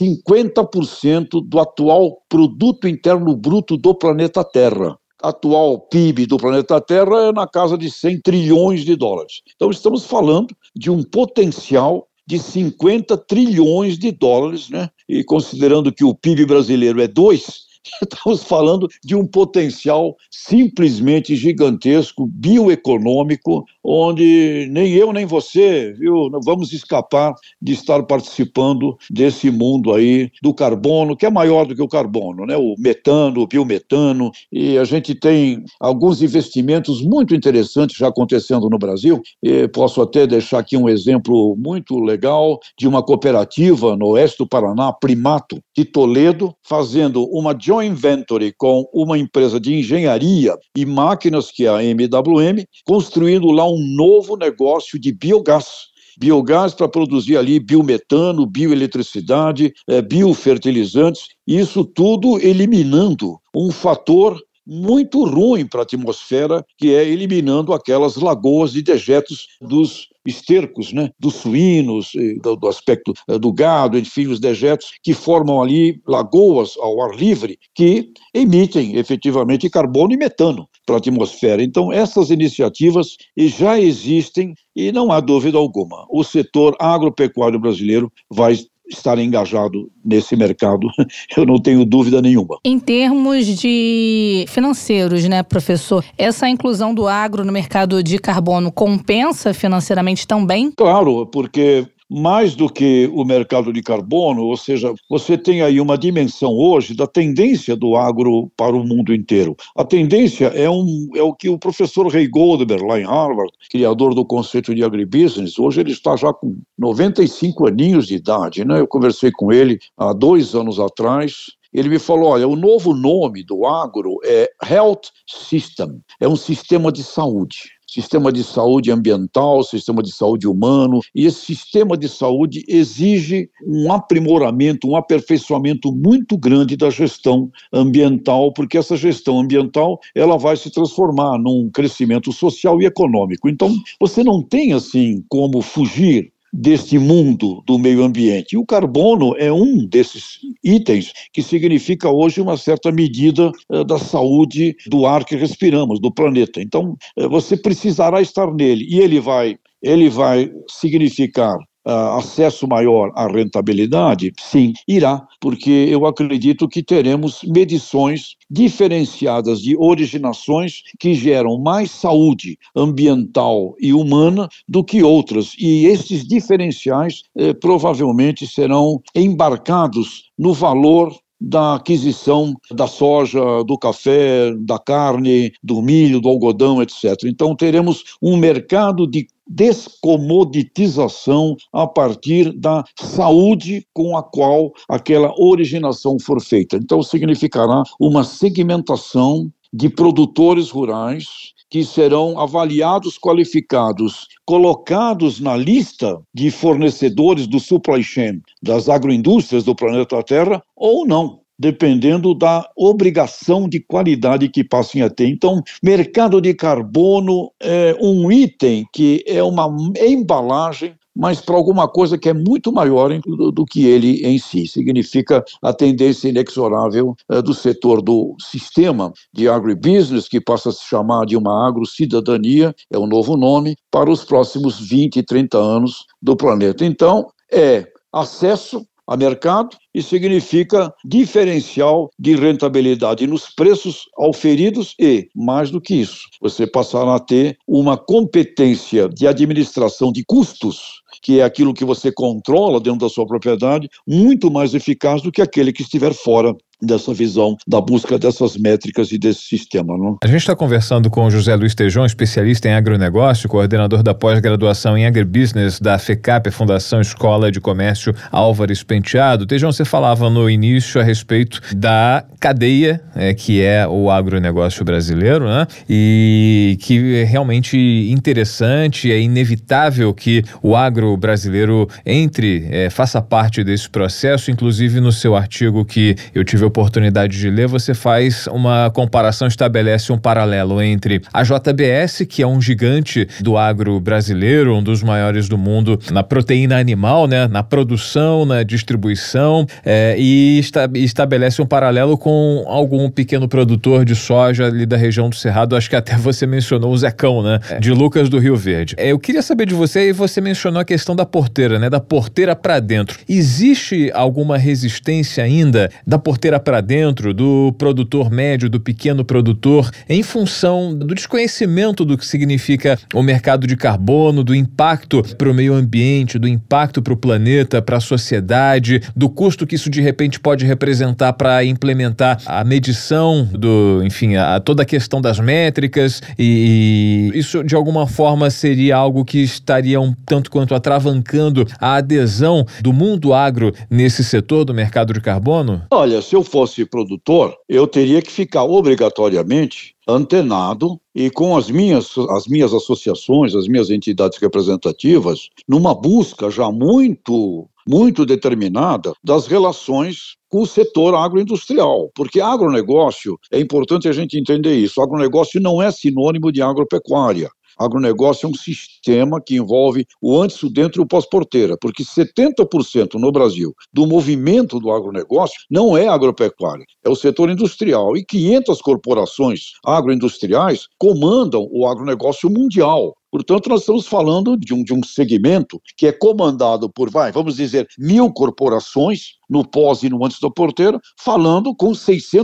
50% do atual produto interno bruto do planeta Terra. Atual PIB do planeta Terra é na casa de 100 trilhões de dólares. Então, estamos falando de um potencial de 50 trilhões de dólares, né? E considerando que o PIB brasileiro é 2, estamos falando de um potencial simplesmente gigantesco, bioeconômico, onde nem eu nem você, viu, não vamos escapar de estar participando desse mundo aí do carbono, que é maior do que o carbono, né? O metano, o biometano, e a gente tem alguns investimentos muito interessantes já acontecendo no Brasil, e posso até deixar aqui um exemplo muito legal de uma cooperativa no oeste do Paraná, Primato, de Toledo, fazendo uma joint venture com uma empresa de engenharia e máquinas, que é a MWM, construindo lá um novo negócio de biogás. Biogás para produzir ali biometano, bioeletricidade, biofertilizantes, isso tudo eliminando um fator muito ruim para a atmosfera, que é eliminando aquelas lagoas de dejetos dos estercos, né, dos suínos, do aspecto do gado, enfim, os dejetos que formam ali lagoas ao ar livre, que emitem efetivamente carbono e metano para a atmosfera. Então, essas iniciativas já existem e não há dúvida alguma. O setor agropecuário brasileiro vai estar engajado nesse mercado, eu não tenho dúvida nenhuma. Em termos de financeiros, né, professor, essa inclusão do agro no mercado de carbono compensa financeiramente também? Claro, porque mais do que o mercado de carbono, ou seja, você tem aí uma dimensão hoje da tendência do agro para o mundo inteiro. A tendência é o que o professor Ray Goldberg, lá em Harvard, criador do conceito de agribusiness, hoje ele está já com 95 aninhos de idade, né? Eu conversei com ele há 2 anos atrás. Ele me falou, olha, o novo nome do agro é Health System, é um sistema de saúde. Sistema de saúde ambiental, sistema de saúde humano, e esse sistema de saúde exige um aprimoramento, um aperfeiçoamento muito grande da gestão ambiental, porque essa gestão ambiental ela vai se transformar num crescimento social e econômico. Então, você não tem assim como fugir deste mundo do meio ambiente. E o carbono é um desses itens que significa hoje uma certa medida da saúde do ar que respiramos, do planeta. Então, você precisará estar nele, e ele vai significar acesso maior à rentabilidade? Sim, irá, porque eu acredito que teremos medições diferenciadas de originações que geram mais saúde ambiental e humana do que outras, e esses diferenciais provavelmente serão embarcados no valor da aquisição da soja, do café, da carne, do milho, do algodão, etc. Então, teremos um mercado de descomoditização a partir da saúde com a qual aquela originação for feita. Então, significará uma segmentação de produtores rurais que serão avaliados, qualificados, colocados na lista de fornecedores do supply chain das agroindústrias do planeta Terra ou não, dependendo da obrigação de qualidade que passem a ter. Então, mercado de carbono é um item que é uma embalagem, mas para alguma coisa que é muito maior do que ele em si. Significa a tendência inexorável do setor do sistema de agribusiness, que passa a se chamar de uma agrocidadania, é o novo nome, para os próximos 20, 30 anos do planeta. Então, é acesso a mercado e significa diferencial de rentabilidade nos preços auferidos e, mais do que isso, você passará a ter uma competência de administração de custos, que é aquilo que você controla dentro da sua propriedade, muito mais eficaz do que aquele que estiver fora dessa visão, da busca dessas métricas e desse sistema. Não? A gente está conversando com o José Luiz Tejon, especialista em agronegócio, coordenador da pós-graduação em agribusiness da FECAP, a Fundação Escola de Comércio Álvares Penteado. Tejon, você falava no início a respeito da cadeia, que é o agronegócio brasileiro, né? E que é realmente interessante, é inevitável que o agro brasileiro faça parte desse processo. Inclusive no seu artigo que eu tive a oportunidade de ler, você faz uma comparação, estabelece um paralelo entre a JBS, que é um gigante do agro brasileiro, um dos maiores do mundo na proteína animal, né, na produção, na distribuição, e estabelece um paralelo com algum pequeno produtor de soja ali da região do Cerrado. Acho que até você mencionou o Zecão, né, de Lucas do Rio Verde. Eu queria saber de você, e você mencionou a questão da porteira, né, da porteira para dentro. Existe alguma resistência ainda da porteira para dentro, do produtor médio, do pequeno produtor, em função do desconhecimento do que significa o mercado de carbono, do impacto para o meio ambiente, do impacto para o planeta, para a sociedade, do custo que isso de repente pode representar para implementar a medição toda a questão das métricas, e isso de alguma forma seria algo que estaria um tanto quanto atravancando a adesão do mundo agro nesse setor do mercado de carbono? Olha, se eu fosse produtor, eu teria que ficar obrigatoriamente antenado e com as minhas associações, as minhas entidades representativas, numa busca já muito determinada das relações com o setor agroindustrial, porque agronegócio, é importante a gente entender isso, agronegócio não é sinônimo de agropecuária. Agronegócio é um sistema que envolve o antes, o dentro e o pós-porteira, porque 70% no Brasil do movimento do agronegócio não é agropecuária, é o setor industrial. E 500 corporações agroindustriais comandam o agronegócio mundial. Portanto, nós estamos falando de um segmento que é comandado por, vamos dizer, 1.000 corporações no pós e no antes da porteira, falando com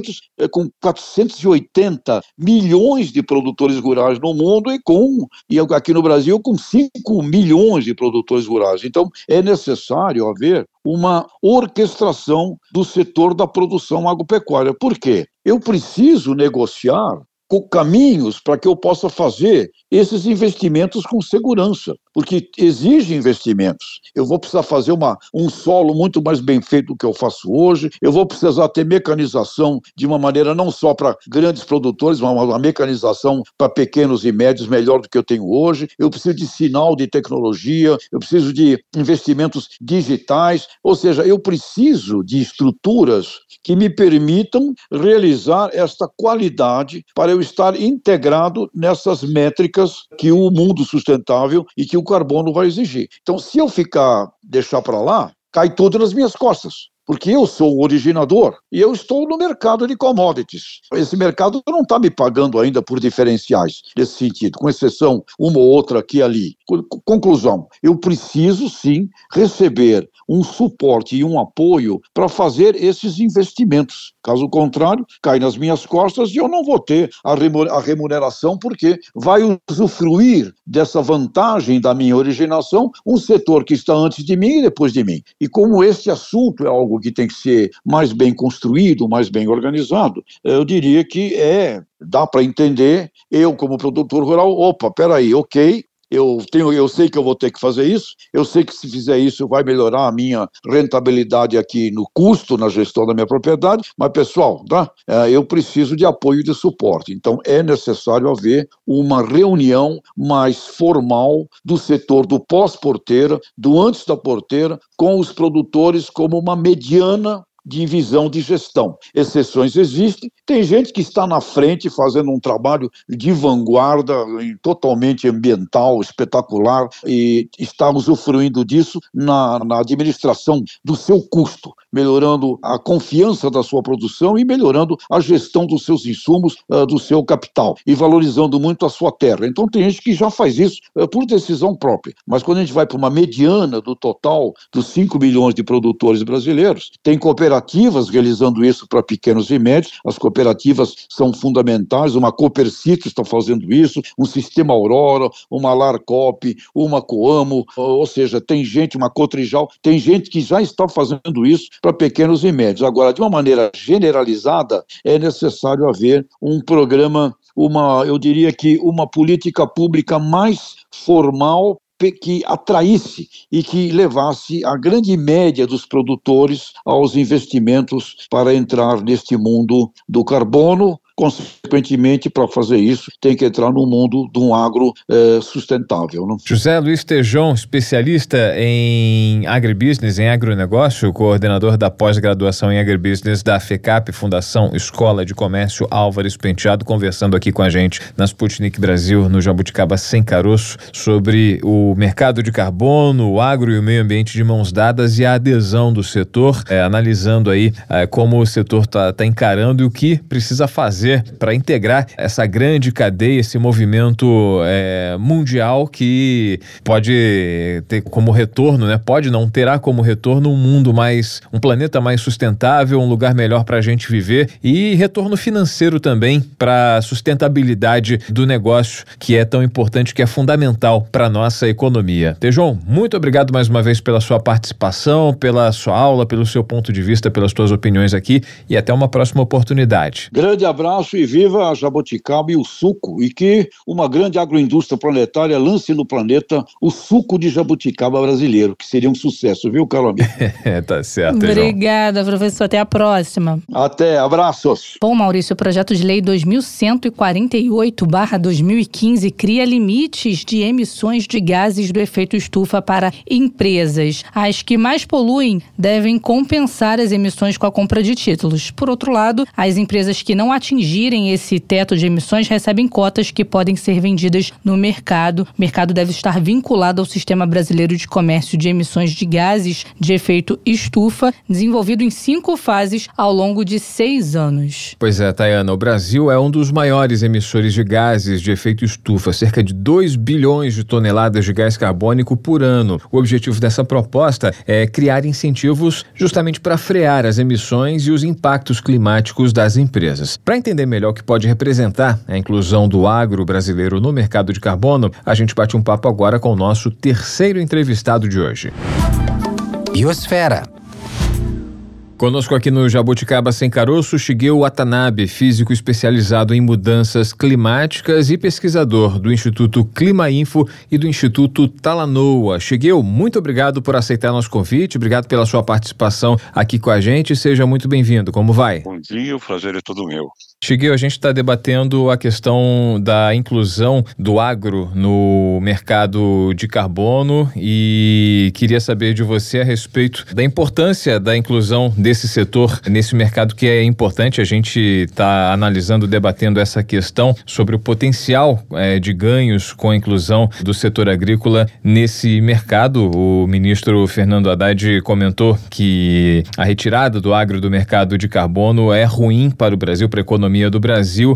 480 milhões de produtores rurais no mundo e aqui no Brasil com 5 milhões de produtores rurais. Então, é necessário haver uma orquestração do setor da produção agropecuária. Por quê? Eu preciso negociar com caminhos para que eu possa fazer esses investimentos com segurança, porque exige investimentos. Eu vou precisar fazer um solo muito mais bem feito do que eu faço hoje, eu vou precisar ter mecanização de uma maneira não só para grandes produtores, mas uma mecanização para pequenos e médios melhor do que eu tenho hoje, eu preciso de sinal de tecnologia, eu preciso de investimentos digitais, ou seja, eu preciso de estruturas que me permitam realizar esta qualidade para eu estar integrado nessas métricas que o mundo sustentável e que o carbono vai exigir. Então, se eu deixar para lá, cai tudo nas minhas costas. Porque eu sou o originador e eu estou no mercado de commodities. Esse mercado não está me pagando ainda por diferenciais nesse sentido, com exceção uma ou outra aqui e ali. Conclusão, eu preciso sim receber um suporte e um apoio para fazer esses investimentos. Caso contrário, cai nas minhas costas e eu não vou ter a remuneração, porque vai usufruir dessa vantagem da minha originação um setor que está antes de mim e depois de mim. E como este assunto é algo que tem que ser mais bem construído, mais bem organizado, eu diria que dá para entender, eu como produtor rural, peraí, ok, eu sei que eu vou ter que fazer isso, eu sei que se fizer isso vai melhorar a minha rentabilidade aqui no custo, na gestão da minha propriedade, mas pessoal, tá? Eu preciso de apoio e de suporte, então é necessário haver uma reunião mais formal do setor do pós-porteira, do antes da porteira, com os produtores como uma mediana divisão de gestão. Exceções existem, tem gente que está na frente fazendo um trabalho de vanguarda, totalmente ambiental, espetacular, e está usufruindo disso na administração do seu custo, melhorando a confiança da sua produção e melhorando a gestão dos seus insumos, do seu capital, e valorizando muito a sua terra. Então tem gente que já faz isso por decisão própria, mas quando a gente vai para uma mediana do total dos 5 milhões de produtores brasileiros, tem cooperativas realizando isso para pequenos e médios, as cooperativas são fundamentais, uma Copercito está fazendo isso, um Sistema Aurora, uma Larcop, uma Coamo, ou seja, tem gente, uma Cotrijal, tem gente que já está fazendo isso para pequenos e médios. Agora, de uma maneira generalizada, é necessário haver um programa, eu diria que uma política pública mais formal, que atraísse e que levasse a grande média dos produtores aos investimentos para entrar neste mundo do carbono. Consequentemente, para fazer isso, tem que entrar no mundo de um agro sustentável. Não? José Luiz Tejon, especialista em agribusiness, em agronegócio, coordenador da pós-graduação em agribusiness da FECAP, Fundação Escola de Comércio Álvares Penteado, conversando aqui com a gente na Sputnik Brasil, no Jabuticaba Sem Caroço, sobre o mercado de carbono, o agro e o meio ambiente de mãos dadas e a adesão do setor, analisando aí como o setor está encarando e o que precisa fazer para integrar essa grande cadeia, esse movimento mundial que pode ter como retorno, né? Terá como retorno um planeta mais sustentável, um lugar melhor para a gente viver e retorno financeiro também para a sustentabilidade do negócio, que é tão importante, que é fundamental para a nossa economia. Tejon, muito obrigado mais uma vez pela sua participação, pela sua aula, pelo seu ponto de vista, pelas suas opiniões aqui, e até uma próxima oportunidade. Grande abraço e viva a jabuticaba e o suco, e que uma grande agroindústria planetária lance no planeta o suco de jabuticaba brasileiro, que seria um sucesso, viu, Carol? Tá certo. Obrigada, professor. Até a próxima. Até, abraços. Bom, Maurício, o projeto de lei 2148/2015 cria limites de emissões de gases do efeito estufa para empresas. As que mais poluem devem compensar as emissões com a compra de títulos. Por outro lado, as empresas que não atingirem esse teto de emissões recebem cotas que podem ser vendidas no mercado. O mercado deve estar vinculado ao Sistema Brasileiro de Comércio de Emissões de Gases de Efeito Estufa, desenvolvido em 5 fases ao longo de 6 anos. Pois é, Tayana, o Brasil é um dos maiores emissores de gases de efeito estufa, cerca de 2 bilhões de toneladas de gás carbônico por ano. O objetivo dessa proposta é criar incentivos justamente para frear as emissões e os impactos climáticos das empresas. Para entender melhor o que pode representar a inclusão do agro brasileiro no mercado de carbono, a gente bate um papo agora com o nosso terceiro entrevistado de hoje. Biosfera. Conosco aqui no Jabuticaba Sem Caroço, Shigeo Watanabe, físico especializado em mudanças climáticas e pesquisador do Instituto Climainfo e do Instituto Talanoa. Shigeo, muito obrigado por aceitar nosso convite, obrigado pela sua participação aqui com a gente, seja muito bem-vindo. Como vai? Bom dia, o prazer é todo meu. Shigeo, a gente está debatendo a questão da inclusão do agro no mercado de carbono e queria saber de você a respeito da importância da inclusão desse setor nesse mercado, que é importante. A gente está analisando, debatendo essa questão sobre o potencial de ganhos com a inclusão do setor agrícola nesse mercado. O ministro Fernando Haddad comentou que a retirada do agro do mercado de carbono é ruim para o Brasil, para a economia economia do Brasil.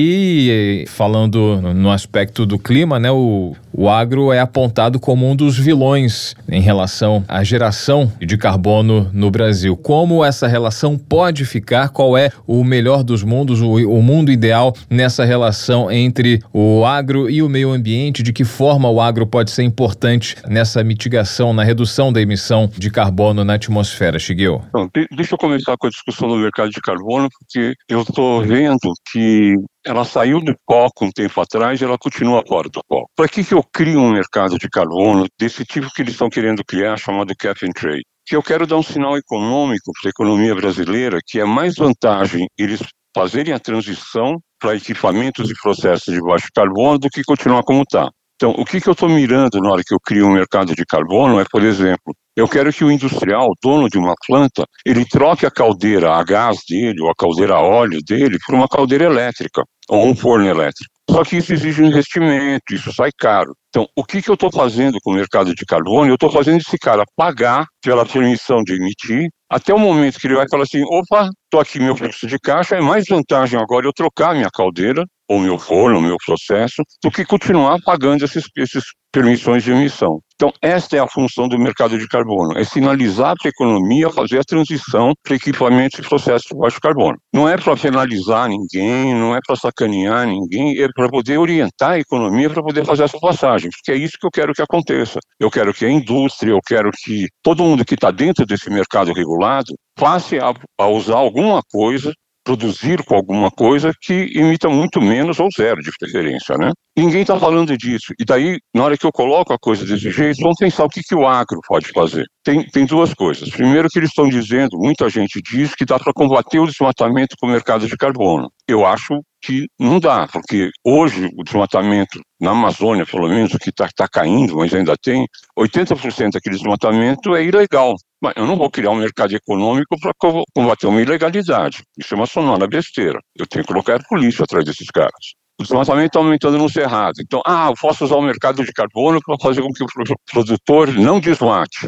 E falando no aspecto do clima, né, o agro é apontado como um dos vilões em relação à geração de carbono no Brasil. Como essa relação pode ficar? Qual é o melhor dos mundos, o mundo ideal nessa relação entre o agro e o meio ambiente? De que forma o agro pode ser importante nessa mitigação, na redução da emissão de carbono na atmosfera, Shigeo? Então, deixa eu começar com a discussão do mercado de carbono, porque eu estou vendo que ela saiu do foco um tempo atrás e ela continua fora do foco. Para que eu crio um mercado de carbono desse tipo que eles estão querendo criar, chamado cap and trade? Que eu quero dar um sinal econômico para a economia brasileira, que é mais vantagem eles fazerem a transição para equipamentos e processos de baixo carbono do que continuar como está. Então, o que eu estou mirando na hora que eu crio um mercado de carbono é, por exemplo, eu quero que o industrial, dono de uma planta, ele troque a caldeira a gás dele ou a caldeira a óleo dele por uma caldeira elétrica ou um forno elétrico. Só que isso exige um investimento, isso sai caro. Então, o que eu estou fazendo com o mercado de carbono? Eu estou fazendo esse cara pagar pela permissão de emitir, até o momento que ele vai falar assim, opa, estou aqui meu fluxo de caixa, é mais vantagem agora eu trocar minha caldeira, ou meu forno, ou meu processo, do que continuar pagando esses permissões de emissão. Então, esta é a função do mercado de carbono, é sinalizar para a economia fazer a transição para equipamentos e processos de baixo carbono. Não é para penalizar ninguém, não é para sacanear ninguém, é para poder orientar a economia para poder fazer essa passagem, porque é isso que eu quero que aconteça. Eu quero que a indústria, eu quero que todo mundo que está dentro desse mercado regulado passe a usar alguma coisa, produzir com alguma coisa que emita muito menos ou zero de preferência, né? Ninguém está falando disso. E daí, na hora que eu coloco a coisa desse jeito, vamos pensar o que o agro pode fazer. Tem duas coisas. Primeiro que eles estão dizendo, muita gente diz que dá para combater o desmatamento com o mercado de carbono. Eu acho que não dá, porque hoje o desmatamento na Amazônia, pelo menos, o que está caindo, mas ainda tem, 80% daquele desmatamento é ilegal. Mas eu não vou criar um mercado econômico para combater uma ilegalidade. Isso é uma sonora besteira. Eu tenho que colocar a polícia atrás desses caras. O desmatamento está aumentando no Cerrado. Então, eu posso usar o mercado de carbono para fazer com que o produtor não desmate.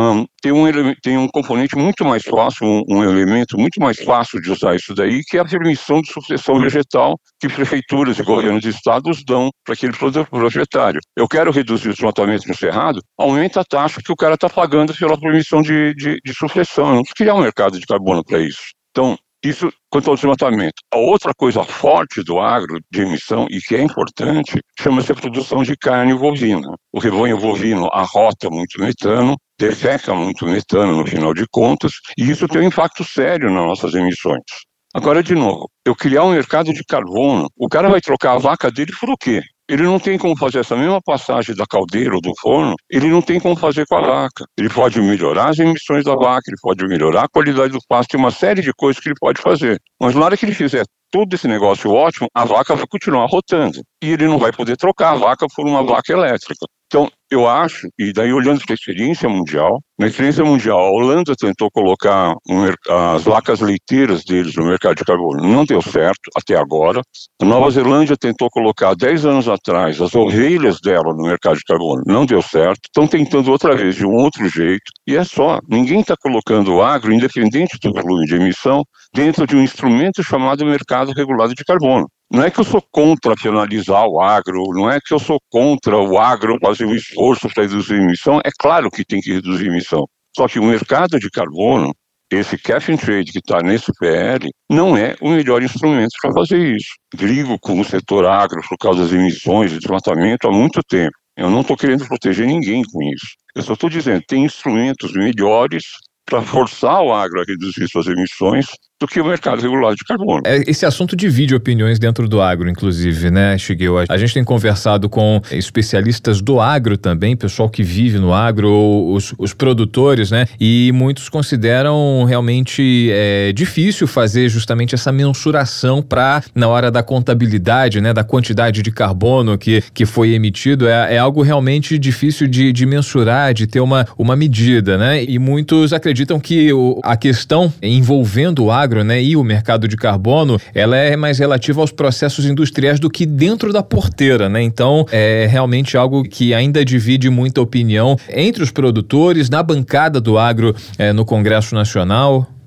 Tem um componente muito mais fácil, um elemento muito mais fácil de usar isso daí, que é a permissão de sucessão vegetal que prefeituras e governos de estados dão para aquele proprietário. Eu quero reduzir o desmatamento no Cerrado, aumenta a taxa que o cara está pagando pela permissão de sucessão. Eu não preciso criar um mercado de carbono para isso. Então, isso quanto ao desmatamento. A outra coisa forte do agro de emissão, e que é importante, chama-se a produção de carne bovina. O rebanho bovino arrota muito metano, defeca muito metano no final de contas, e isso tem um impacto sério nas nossas emissões. Agora, de novo, eu criar um mercado de carbono, o cara vai trocar a vaca dele por o quê? Ele não tem como fazer essa mesma passagem da caldeira ou do forno, ele não tem como fazer com a vaca. Ele pode melhorar as emissões da vaca, ele pode melhorar a qualidade do pasto, tem uma série de coisas que ele pode fazer. Mas na hora que ele fizer todo esse negócio ótimo, a vaca vai continuar rotando. E ele não vai poder trocar a vaca por uma vaca elétrica. Então, eu acho, e daí olhando para a experiência mundial, na experiência mundial, a Holanda tentou colocar as vacas leiteiras deles no mercado de carbono. Não deu certo, até agora. A Nova Zelândia tentou colocar 10 anos atrás as ovelhas dela no mercado de carbono. Não deu certo. Estão tentando outra vez de um outro jeito. E é só, ninguém está colocando o agro, independente do volume de emissão, dentro de um instrumento chamado mercado regulado de carbono. Não é que eu sou contra penalizar o agro, não é que eu sou contra o agro fazer um esforço para reduzir a emissão, é claro que tem que reduzir a emissão. Só que o mercado de carbono, esse cap and trade que está nesse PL, não é o melhor instrumento para fazer isso. Brigo com o setor agro por causa das emissões e desmatamento há muito tempo. Eu não estou querendo proteger ninguém com isso. Eu só estou dizendo, tem instrumentos melhores para forçar o agro a reduzir suas emissões do que o mercado regulado de carbono. Esse assunto divide opiniões dentro do agro, inclusive, né, Shigeo? A gente tem conversado com especialistas do agro também, pessoal que vive no agro, os produtores, né? E muitos consideram realmente difícil fazer justamente essa mensuração para, na hora da contabilidade, né, da quantidade de carbono que foi emitido, é algo realmente difícil de mensurar, de ter uma medida, né? E muitos acreditam que a questão envolvendo o agro, né, e o mercado de carbono, ela é mais relativa aos processos industriais do que dentro da porteira, né? Então, é realmente algo que ainda divide muita opinião entre os produtores, na bancada do agro no Congresso Nacional.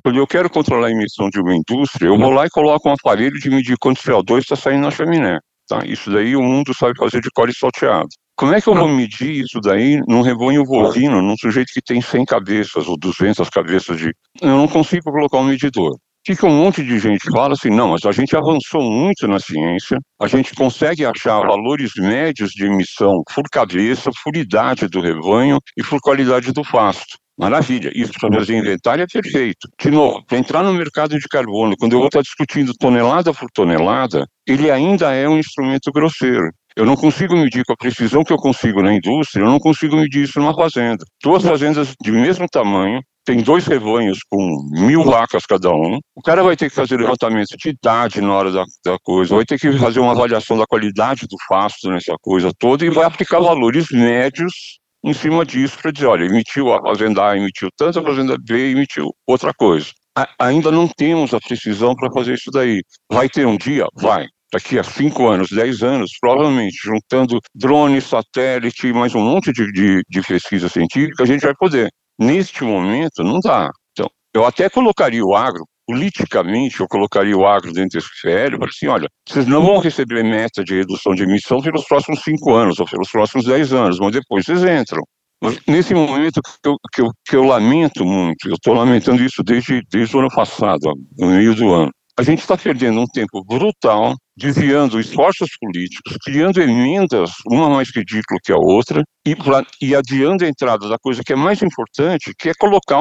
Quando eu quero controlar a emissão de uma indústria, eu vou lá e coloco um aparelho de medir quanto CO2 está saindo na chaminé. Tá? Isso daí o mundo sabe fazer de cor e salteado. Como é que eu vou medir isso daí num rebanho bovino, num sujeito que tem 100 cabeças ou 200 cabeças de... Eu não consigo colocar um medidor. Fica um monte de gente fala assim, não, mas a gente avançou muito na ciência, a gente consegue achar valores médios de emissão por cabeça, por idade do rebanho e por qualidade do pasto. Maravilha, isso para fazer inventário é perfeito. De novo, para entrar no mercado de carbono, quando eu vou estar discutindo tonelada por tonelada, ele ainda é um instrumento grosseiro. Eu não consigo medir com a precisão que eu consigo na indústria, eu não consigo medir isso numa fazenda. 2 fazendas de mesmo tamanho, tem 2 rebanhos com 1000 vacas cada um, o cara vai ter que fazer levantamento de idade na hora da coisa, vai ter que fazer uma avaliação da qualidade do pasto nessa coisa toda e vai aplicar valores médios em cima disso para dizer, olha, emitiu a fazenda A, emitiu tanto, a fazenda B emitiu outra coisa. Ainda não temos a precisão para fazer isso daí. Vai ter um dia? Vai. Daqui a 5 anos, 10 anos, provavelmente, juntando drone, satélite, mais um monte de pesquisa científica, a gente vai poder. Neste momento, não dá. Então, eu até colocaria o agro, politicamente, eu colocaria o agro dentro desse FL, para assim, olha, vocês não vão receber meta de redução de emissão pelos próximos 5 anos, ou pelos próximos 10 anos, mas depois vocês entram. Mas nesse momento que eu lamento muito, eu estou lamentando isso desde o ano passado, no meio do ano, a gente está perdendo um tempo brutal, desviando esforços políticos, criando emendas, uma mais ridícula que a outra, e adiando a entrada da coisa que é mais importante, que é colocar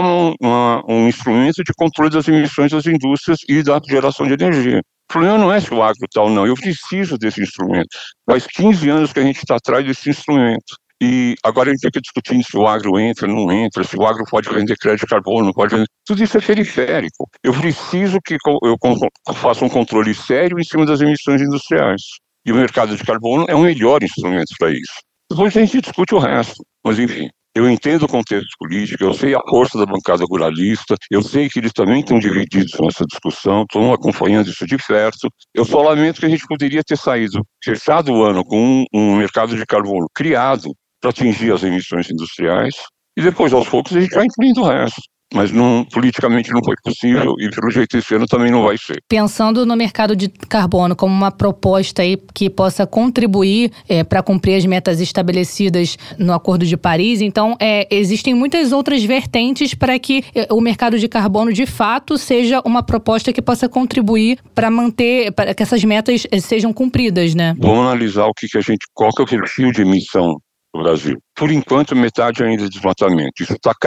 um instrumento de controle das emissões das indústrias e da geração de energia. O problema não é se o agro está ou não, eu preciso desse instrumento. Faz 15 anos que a gente está atrás desse instrumento. E agora a gente fica discutindo se o agro entra, não entra, se o agro pode vender crédito de carbono, não pode vender. Tudo isso é periférico. Eu preciso que eu faça um controle sério em cima das emissões industriais. E o mercado de carbono é o melhor instrumento para isso. Depois a gente discute o resto. Mas, enfim, eu entendo o contexto político, eu sei a força da bancada ruralista, eu sei que eles também estão divididos nessa discussão, estão acompanhando isso de perto. Eu só lamento que a gente poderia ter fechado o ano com um mercado de carbono criado para atingir as emissões industriais, e depois, aos poucos, a gente vai incluindo o resto. Mas politicamente não foi possível e, pelo jeito, esse ano também não vai ser. Pensando no mercado de carbono como uma proposta aí que possa contribuir para cumprir as metas estabelecidas no Acordo de Paris, então existem muitas outras vertentes para que o mercado de carbono, de fato, seja uma proposta que possa contribuir para que essas metas sejam cumpridas, né? Vamos analisar qual que é o perfil de emissão do Brasil. Por enquanto, metade ainda é desmatamento. Isso está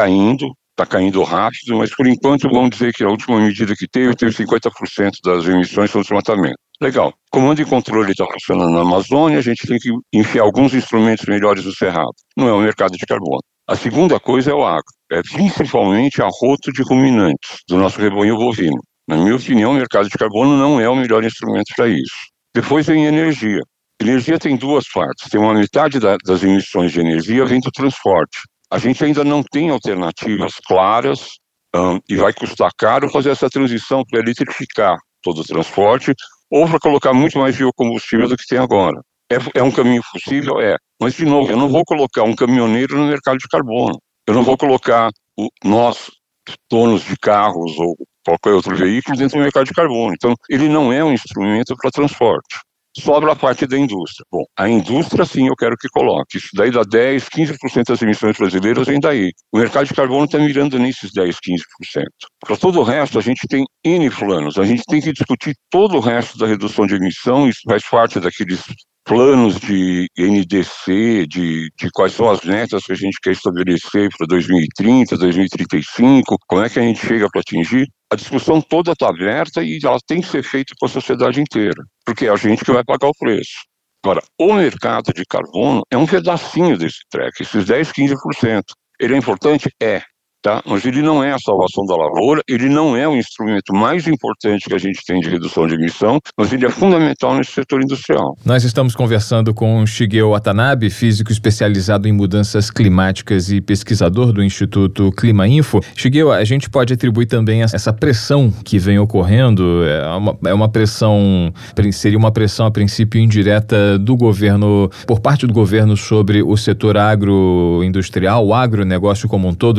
caindo rápido, mas por enquanto vamos dizer que a última medida que teve 50% das emissões são desmatamento. Legal. Comando e controle está funcionando na Amazônia, a gente tem que enfiar alguns instrumentos melhores no Cerrado. Não é o mercado de carbono. A segunda coisa é o agro. É principalmente arroto de ruminantes do nosso rebanho bovino. Na minha opinião, o mercado de carbono não é o melhor instrumento para isso. Depois vem energia. Energia tem 2 partes. Tem uma metade das emissões de energia vem do transporte. A gente ainda não tem alternativas claras e vai custar caro fazer essa transição para eletrificar todo o transporte ou para colocar muito mais biocombustível do que tem agora. É um caminho possível? É. Mas, de novo, eu não vou colocar um caminhoneiro no mercado de carbono. Eu não vou colocar nós, donos de carros ou qualquer outro veículo, dentro do mercado de carbono. Então, ele não é um instrumento para transporte. Sobra a parte da indústria. Bom, a indústria, sim, eu quero que coloque. Isso daí dá 10, 15% das emissões brasileiras, vem daí. O mercado de carbono está mirando nesses 10, 15%. Para todo o resto, a gente tem N planos. A gente tem que discutir todo o resto da redução de emissão. Isso faz parte daqueles planos de NDC, de quais são as metas que a gente quer estabelecer para 2030, 2035, como é que a gente chega para atingir. A discussão toda está aberta e ela tem que ser feita com a sociedade inteira, porque é a gente que vai pagar o preço. Agora, o mercado de carbono é um pedacinho desse treco, esses 10, 15%. Ele é importante? É. Tá? Mas ele não é a salvação da lavoura, ele não é o instrumento mais importante que a gente tem de redução de emissão, mas ele é fundamental nesse setor industrial. Nós estamos conversando com Shigeo Watanabe, físico especializado em mudanças climáticas e pesquisador do Instituto Clima Info. Shigeo, a gente pode atribuir também essa pressão que vem ocorrendo, seria uma pressão a princípio indireta do governo, por parte do governo sobre o setor agroindustrial, o agronegócio como um todo, né? Não apenas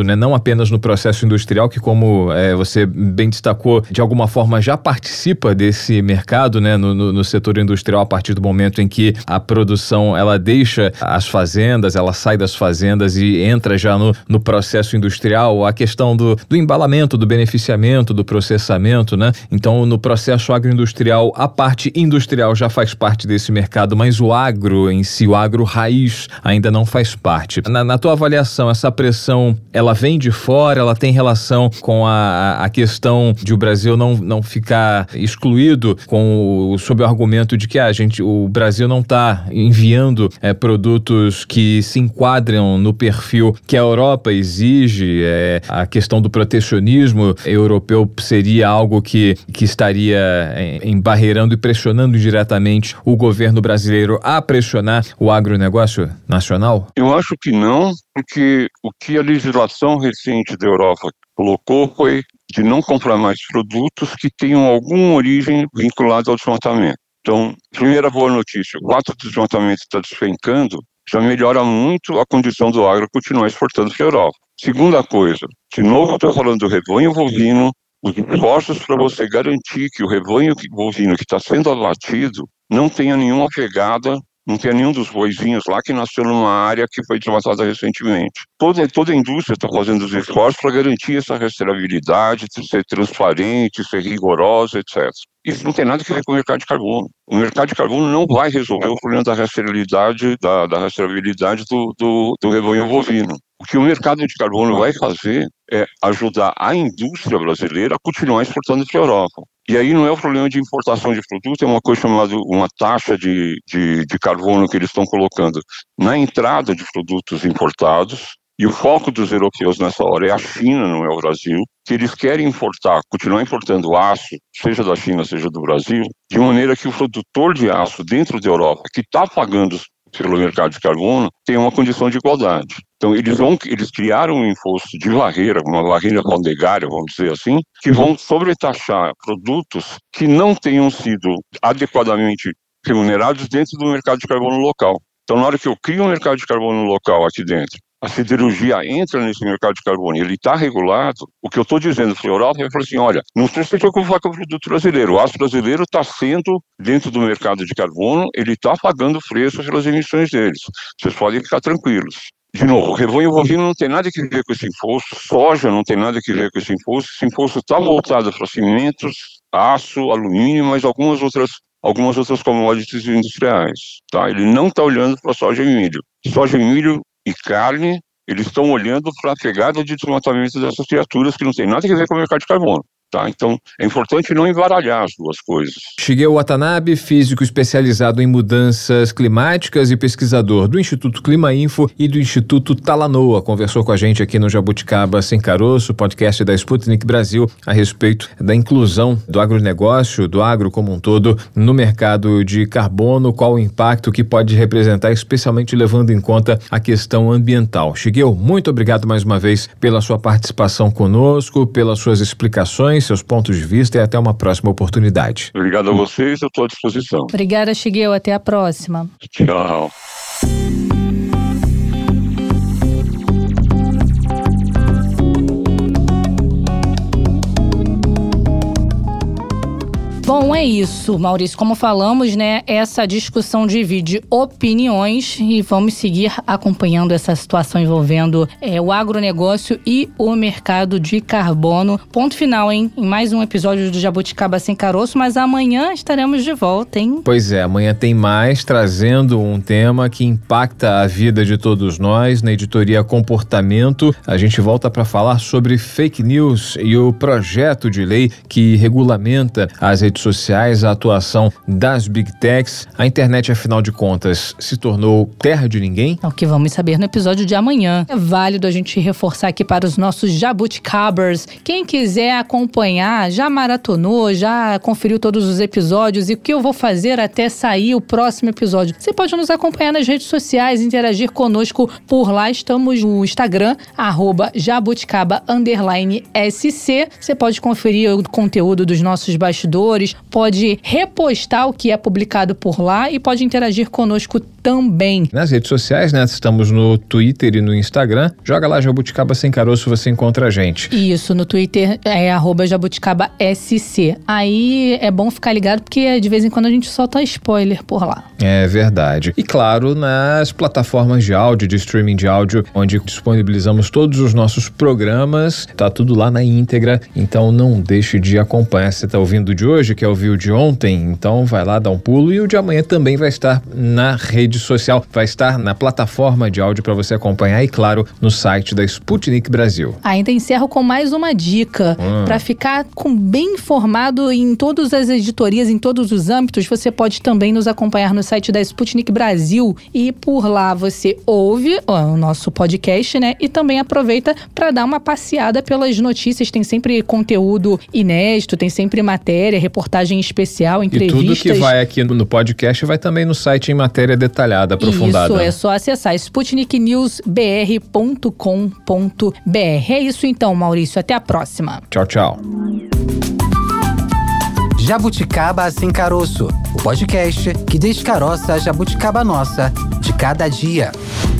apenas no processo industrial, que como você bem destacou, de alguma forma já participa desse mercado, né, no setor industrial, a partir do momento em que a produção ela deixa as fazendas, ela sai das fazendas e entra já no processo industrial, a questão do embalamento, do beneficiamento, do processamento, né? Então, no processo agroindustrial, a parte industrial já faz parte desse mercado, mas o agro em si, o agro raiz, ainda não faz parte. Na tua avaliação, essa pressão, ela vem de fora, ela tem relação com a questão de o Brasil não ficar excluído sob o argumento de que o Brasil não está enviando produtos que se enquadram no perfil que a Europa exige, a questão do protecionismo europeu seria algo que estaria embarreirando e pressionando diretamente o governo brasileiro a pressionar o agronegócio nacional? Eu acho que não, porque o que a legislação recente da Europa colocou foi de não comprar mais produtos que tenham alguma origem vinculada ao desmatamento. Então, primeira boa notícia, o fato do desmatamento estar despencando já melhora muito a condição do agro continuar exportando para a Europa. Segunda coisa, de novo eu estou falando do rebanho bovino, os esforços para você garantir que o rebanho bovino que está sendo abatido não tenha nenhuma pegada, não tenha nenhum dos boizinhos lá que nasceu numa área que foi desmatada recentemente. Toda a indústria está fazendo os esforços para garantir essa rastreabilidade, ser transparente, ser rigorosa, etc. Isso não tem nada a ver com o mercado de carbono. O mercado de carbono não vai resolver o problema da rastreabilidade, da rastreabilidade do rebanho bovino. O que o mercado de carbono vai fazer é ajudar a indústria brasileira a continuar exportando para a Europa. E aí não é o problema de importação de produto, é uma coisa chamada uma taxa de carbono que eles estão colocando na entrada de produtos importados. E o foco dos europeus nessa hora é a China, não é o Brasil, que eles querem continuar importando aço, seja da China, seja do Brasil, de maneira que o produtor de aço dentro da Europa, que está pagando pelo mercado de carbono, tenha uma condição de igualdade. Então, eles criaram um imposto de barreira, uma barreira alfandegária, vamos dizer assim, que vão sobretaxar produtos que não tenham sido adequadamente remunerados dentro do mercado de carbono local. Então, na hora que eu crio um mercado de carbono local aqui dentro, a siderurgia entra nesse mercado de carbono e ele está regulado, o que eu estou dizendo para a Europa é assim, olha, não precisa se preocupar com o produto brasileiro, o aço brasileiro está sendo, dentro do mercado de carbono, ele está pagando preço pelas emissões deles. Vocês podem ficar tranquilos. De novo, o rebanho bovino não tem nada a ver com esse imposto, soja não tem nada a ver com esse imposto está voltado para cimentos, aço, alumínio, mas algumas outras commodities industriais, tá? Ele não está olhando para soja e milho. Soja e milho e carne, eles estão olhando para a pegada de desmatamento dessas criaturas que não tem nada a ver com o mercado de carbono. Tá? Então, é importante não embaralhar as duas coisas. Shigeo Watanabe, físico especializado em mudanças climáticas e pesquisador do Instituto Climainfo e do Instituto Talanoa, conversou com a gente aqui no Jabuticaba Sem Caroço, podcast da Sputnik Brasil, a respeito da inclusão do agronegócio, do agro como um todo, no mercado de carbono, qual o impacto que pode representar, especialmente levando em conta a questão ambiental. Shigeo, muito obrigado mais uma vez pela sua participação conosco, pelas suas explicações, seus pontos de vista, e até uma próxima oportunidade. Obrigado a vocês, eu estou à disposição. Obrigada, Shigeo, até a próxima. Tchau. Bom, é isso, Maurício. Como falamos, né, essa discussão divide opiniões e vamos seguir acompanhando essa situação envolvendo o agronegócio e o mercado de carbono. Ponto final, hein? Em mais um episódio do Jabuticaba Sem Caroço, mas amanhã estaremos de volta, hein? Pois é, amanhã tem mais, trazendo um tema que impacta a vida de todos nós. Na editoria Comportamento, a gente volta para falar sobre fake news e o projeto de lei que regulamenta as redes sociais, a atuação das Big Techs. A internet, afinal de contas, se tornou terra de ninguém? É o que vamos saber no episódio de amanhã. É válido a gente reforçar aqui para os nossos jabuticabers. Quem quiser acompanhar, já maratonou, já conferiu todos os episódios e o que eu vou fazer até sair o próximo episódio. Você pode nos acompanhar nas redes sociais, interagir conosco por lá. Estamos no Instagram, @jabuticaba_SC. Você pode conferir o conteúdo dos nossos bastidores, pode repostar o que é publicado por lá e pode interagir conosco também. Nas redes sociais, né? Estamos no Twitter e no Instagram. Joga lá Jabuticaba Sem Caroço, você encontra a gente. Isso, no Twitter é @jabuticabasc. Aí é bom ficar ligado porque de vez em quando a gente solta spoiler por lá. É verdade. E claro, nas plataformas de áudio, de streaming de áudio, onde disponibilizamos todos os nossos programas, tá tudo lá na íntegra, então não deixe de acompanhar. Você tá ouvindo o de hoje, quer ouvir o de ontem? Então vai lá, dá um pulo, e o de amanhã também vai estar na rede social, vai estar na plataforma de áudio para você acompanhar e, claro, no site da Sputnik Brasil. Ainda encerro com mais uma dica. Para ficar bem informado em todas as editorias, em todos os âmbitos, você pode também nos acompanhar no site da Sputnik Brasil, e por lá você ouve o nosso podcast, né? E também aproveita para dar uma passeada pelas notícias. Tem sempre conteúdo inédito, tem sempre matéria, reportagem especial, entrevistas. E tudo que vai aqui no podcast vai também no site em matéria detalhada, aprofundada. Isso, é só acessar sputniknewsbr.com.br. É isso então, Maurício. Até a próxima. Tchau, tchau. Jabuticaba Sem Caroço, o podcast que descaroça a jabuticaba nossa de cada dia.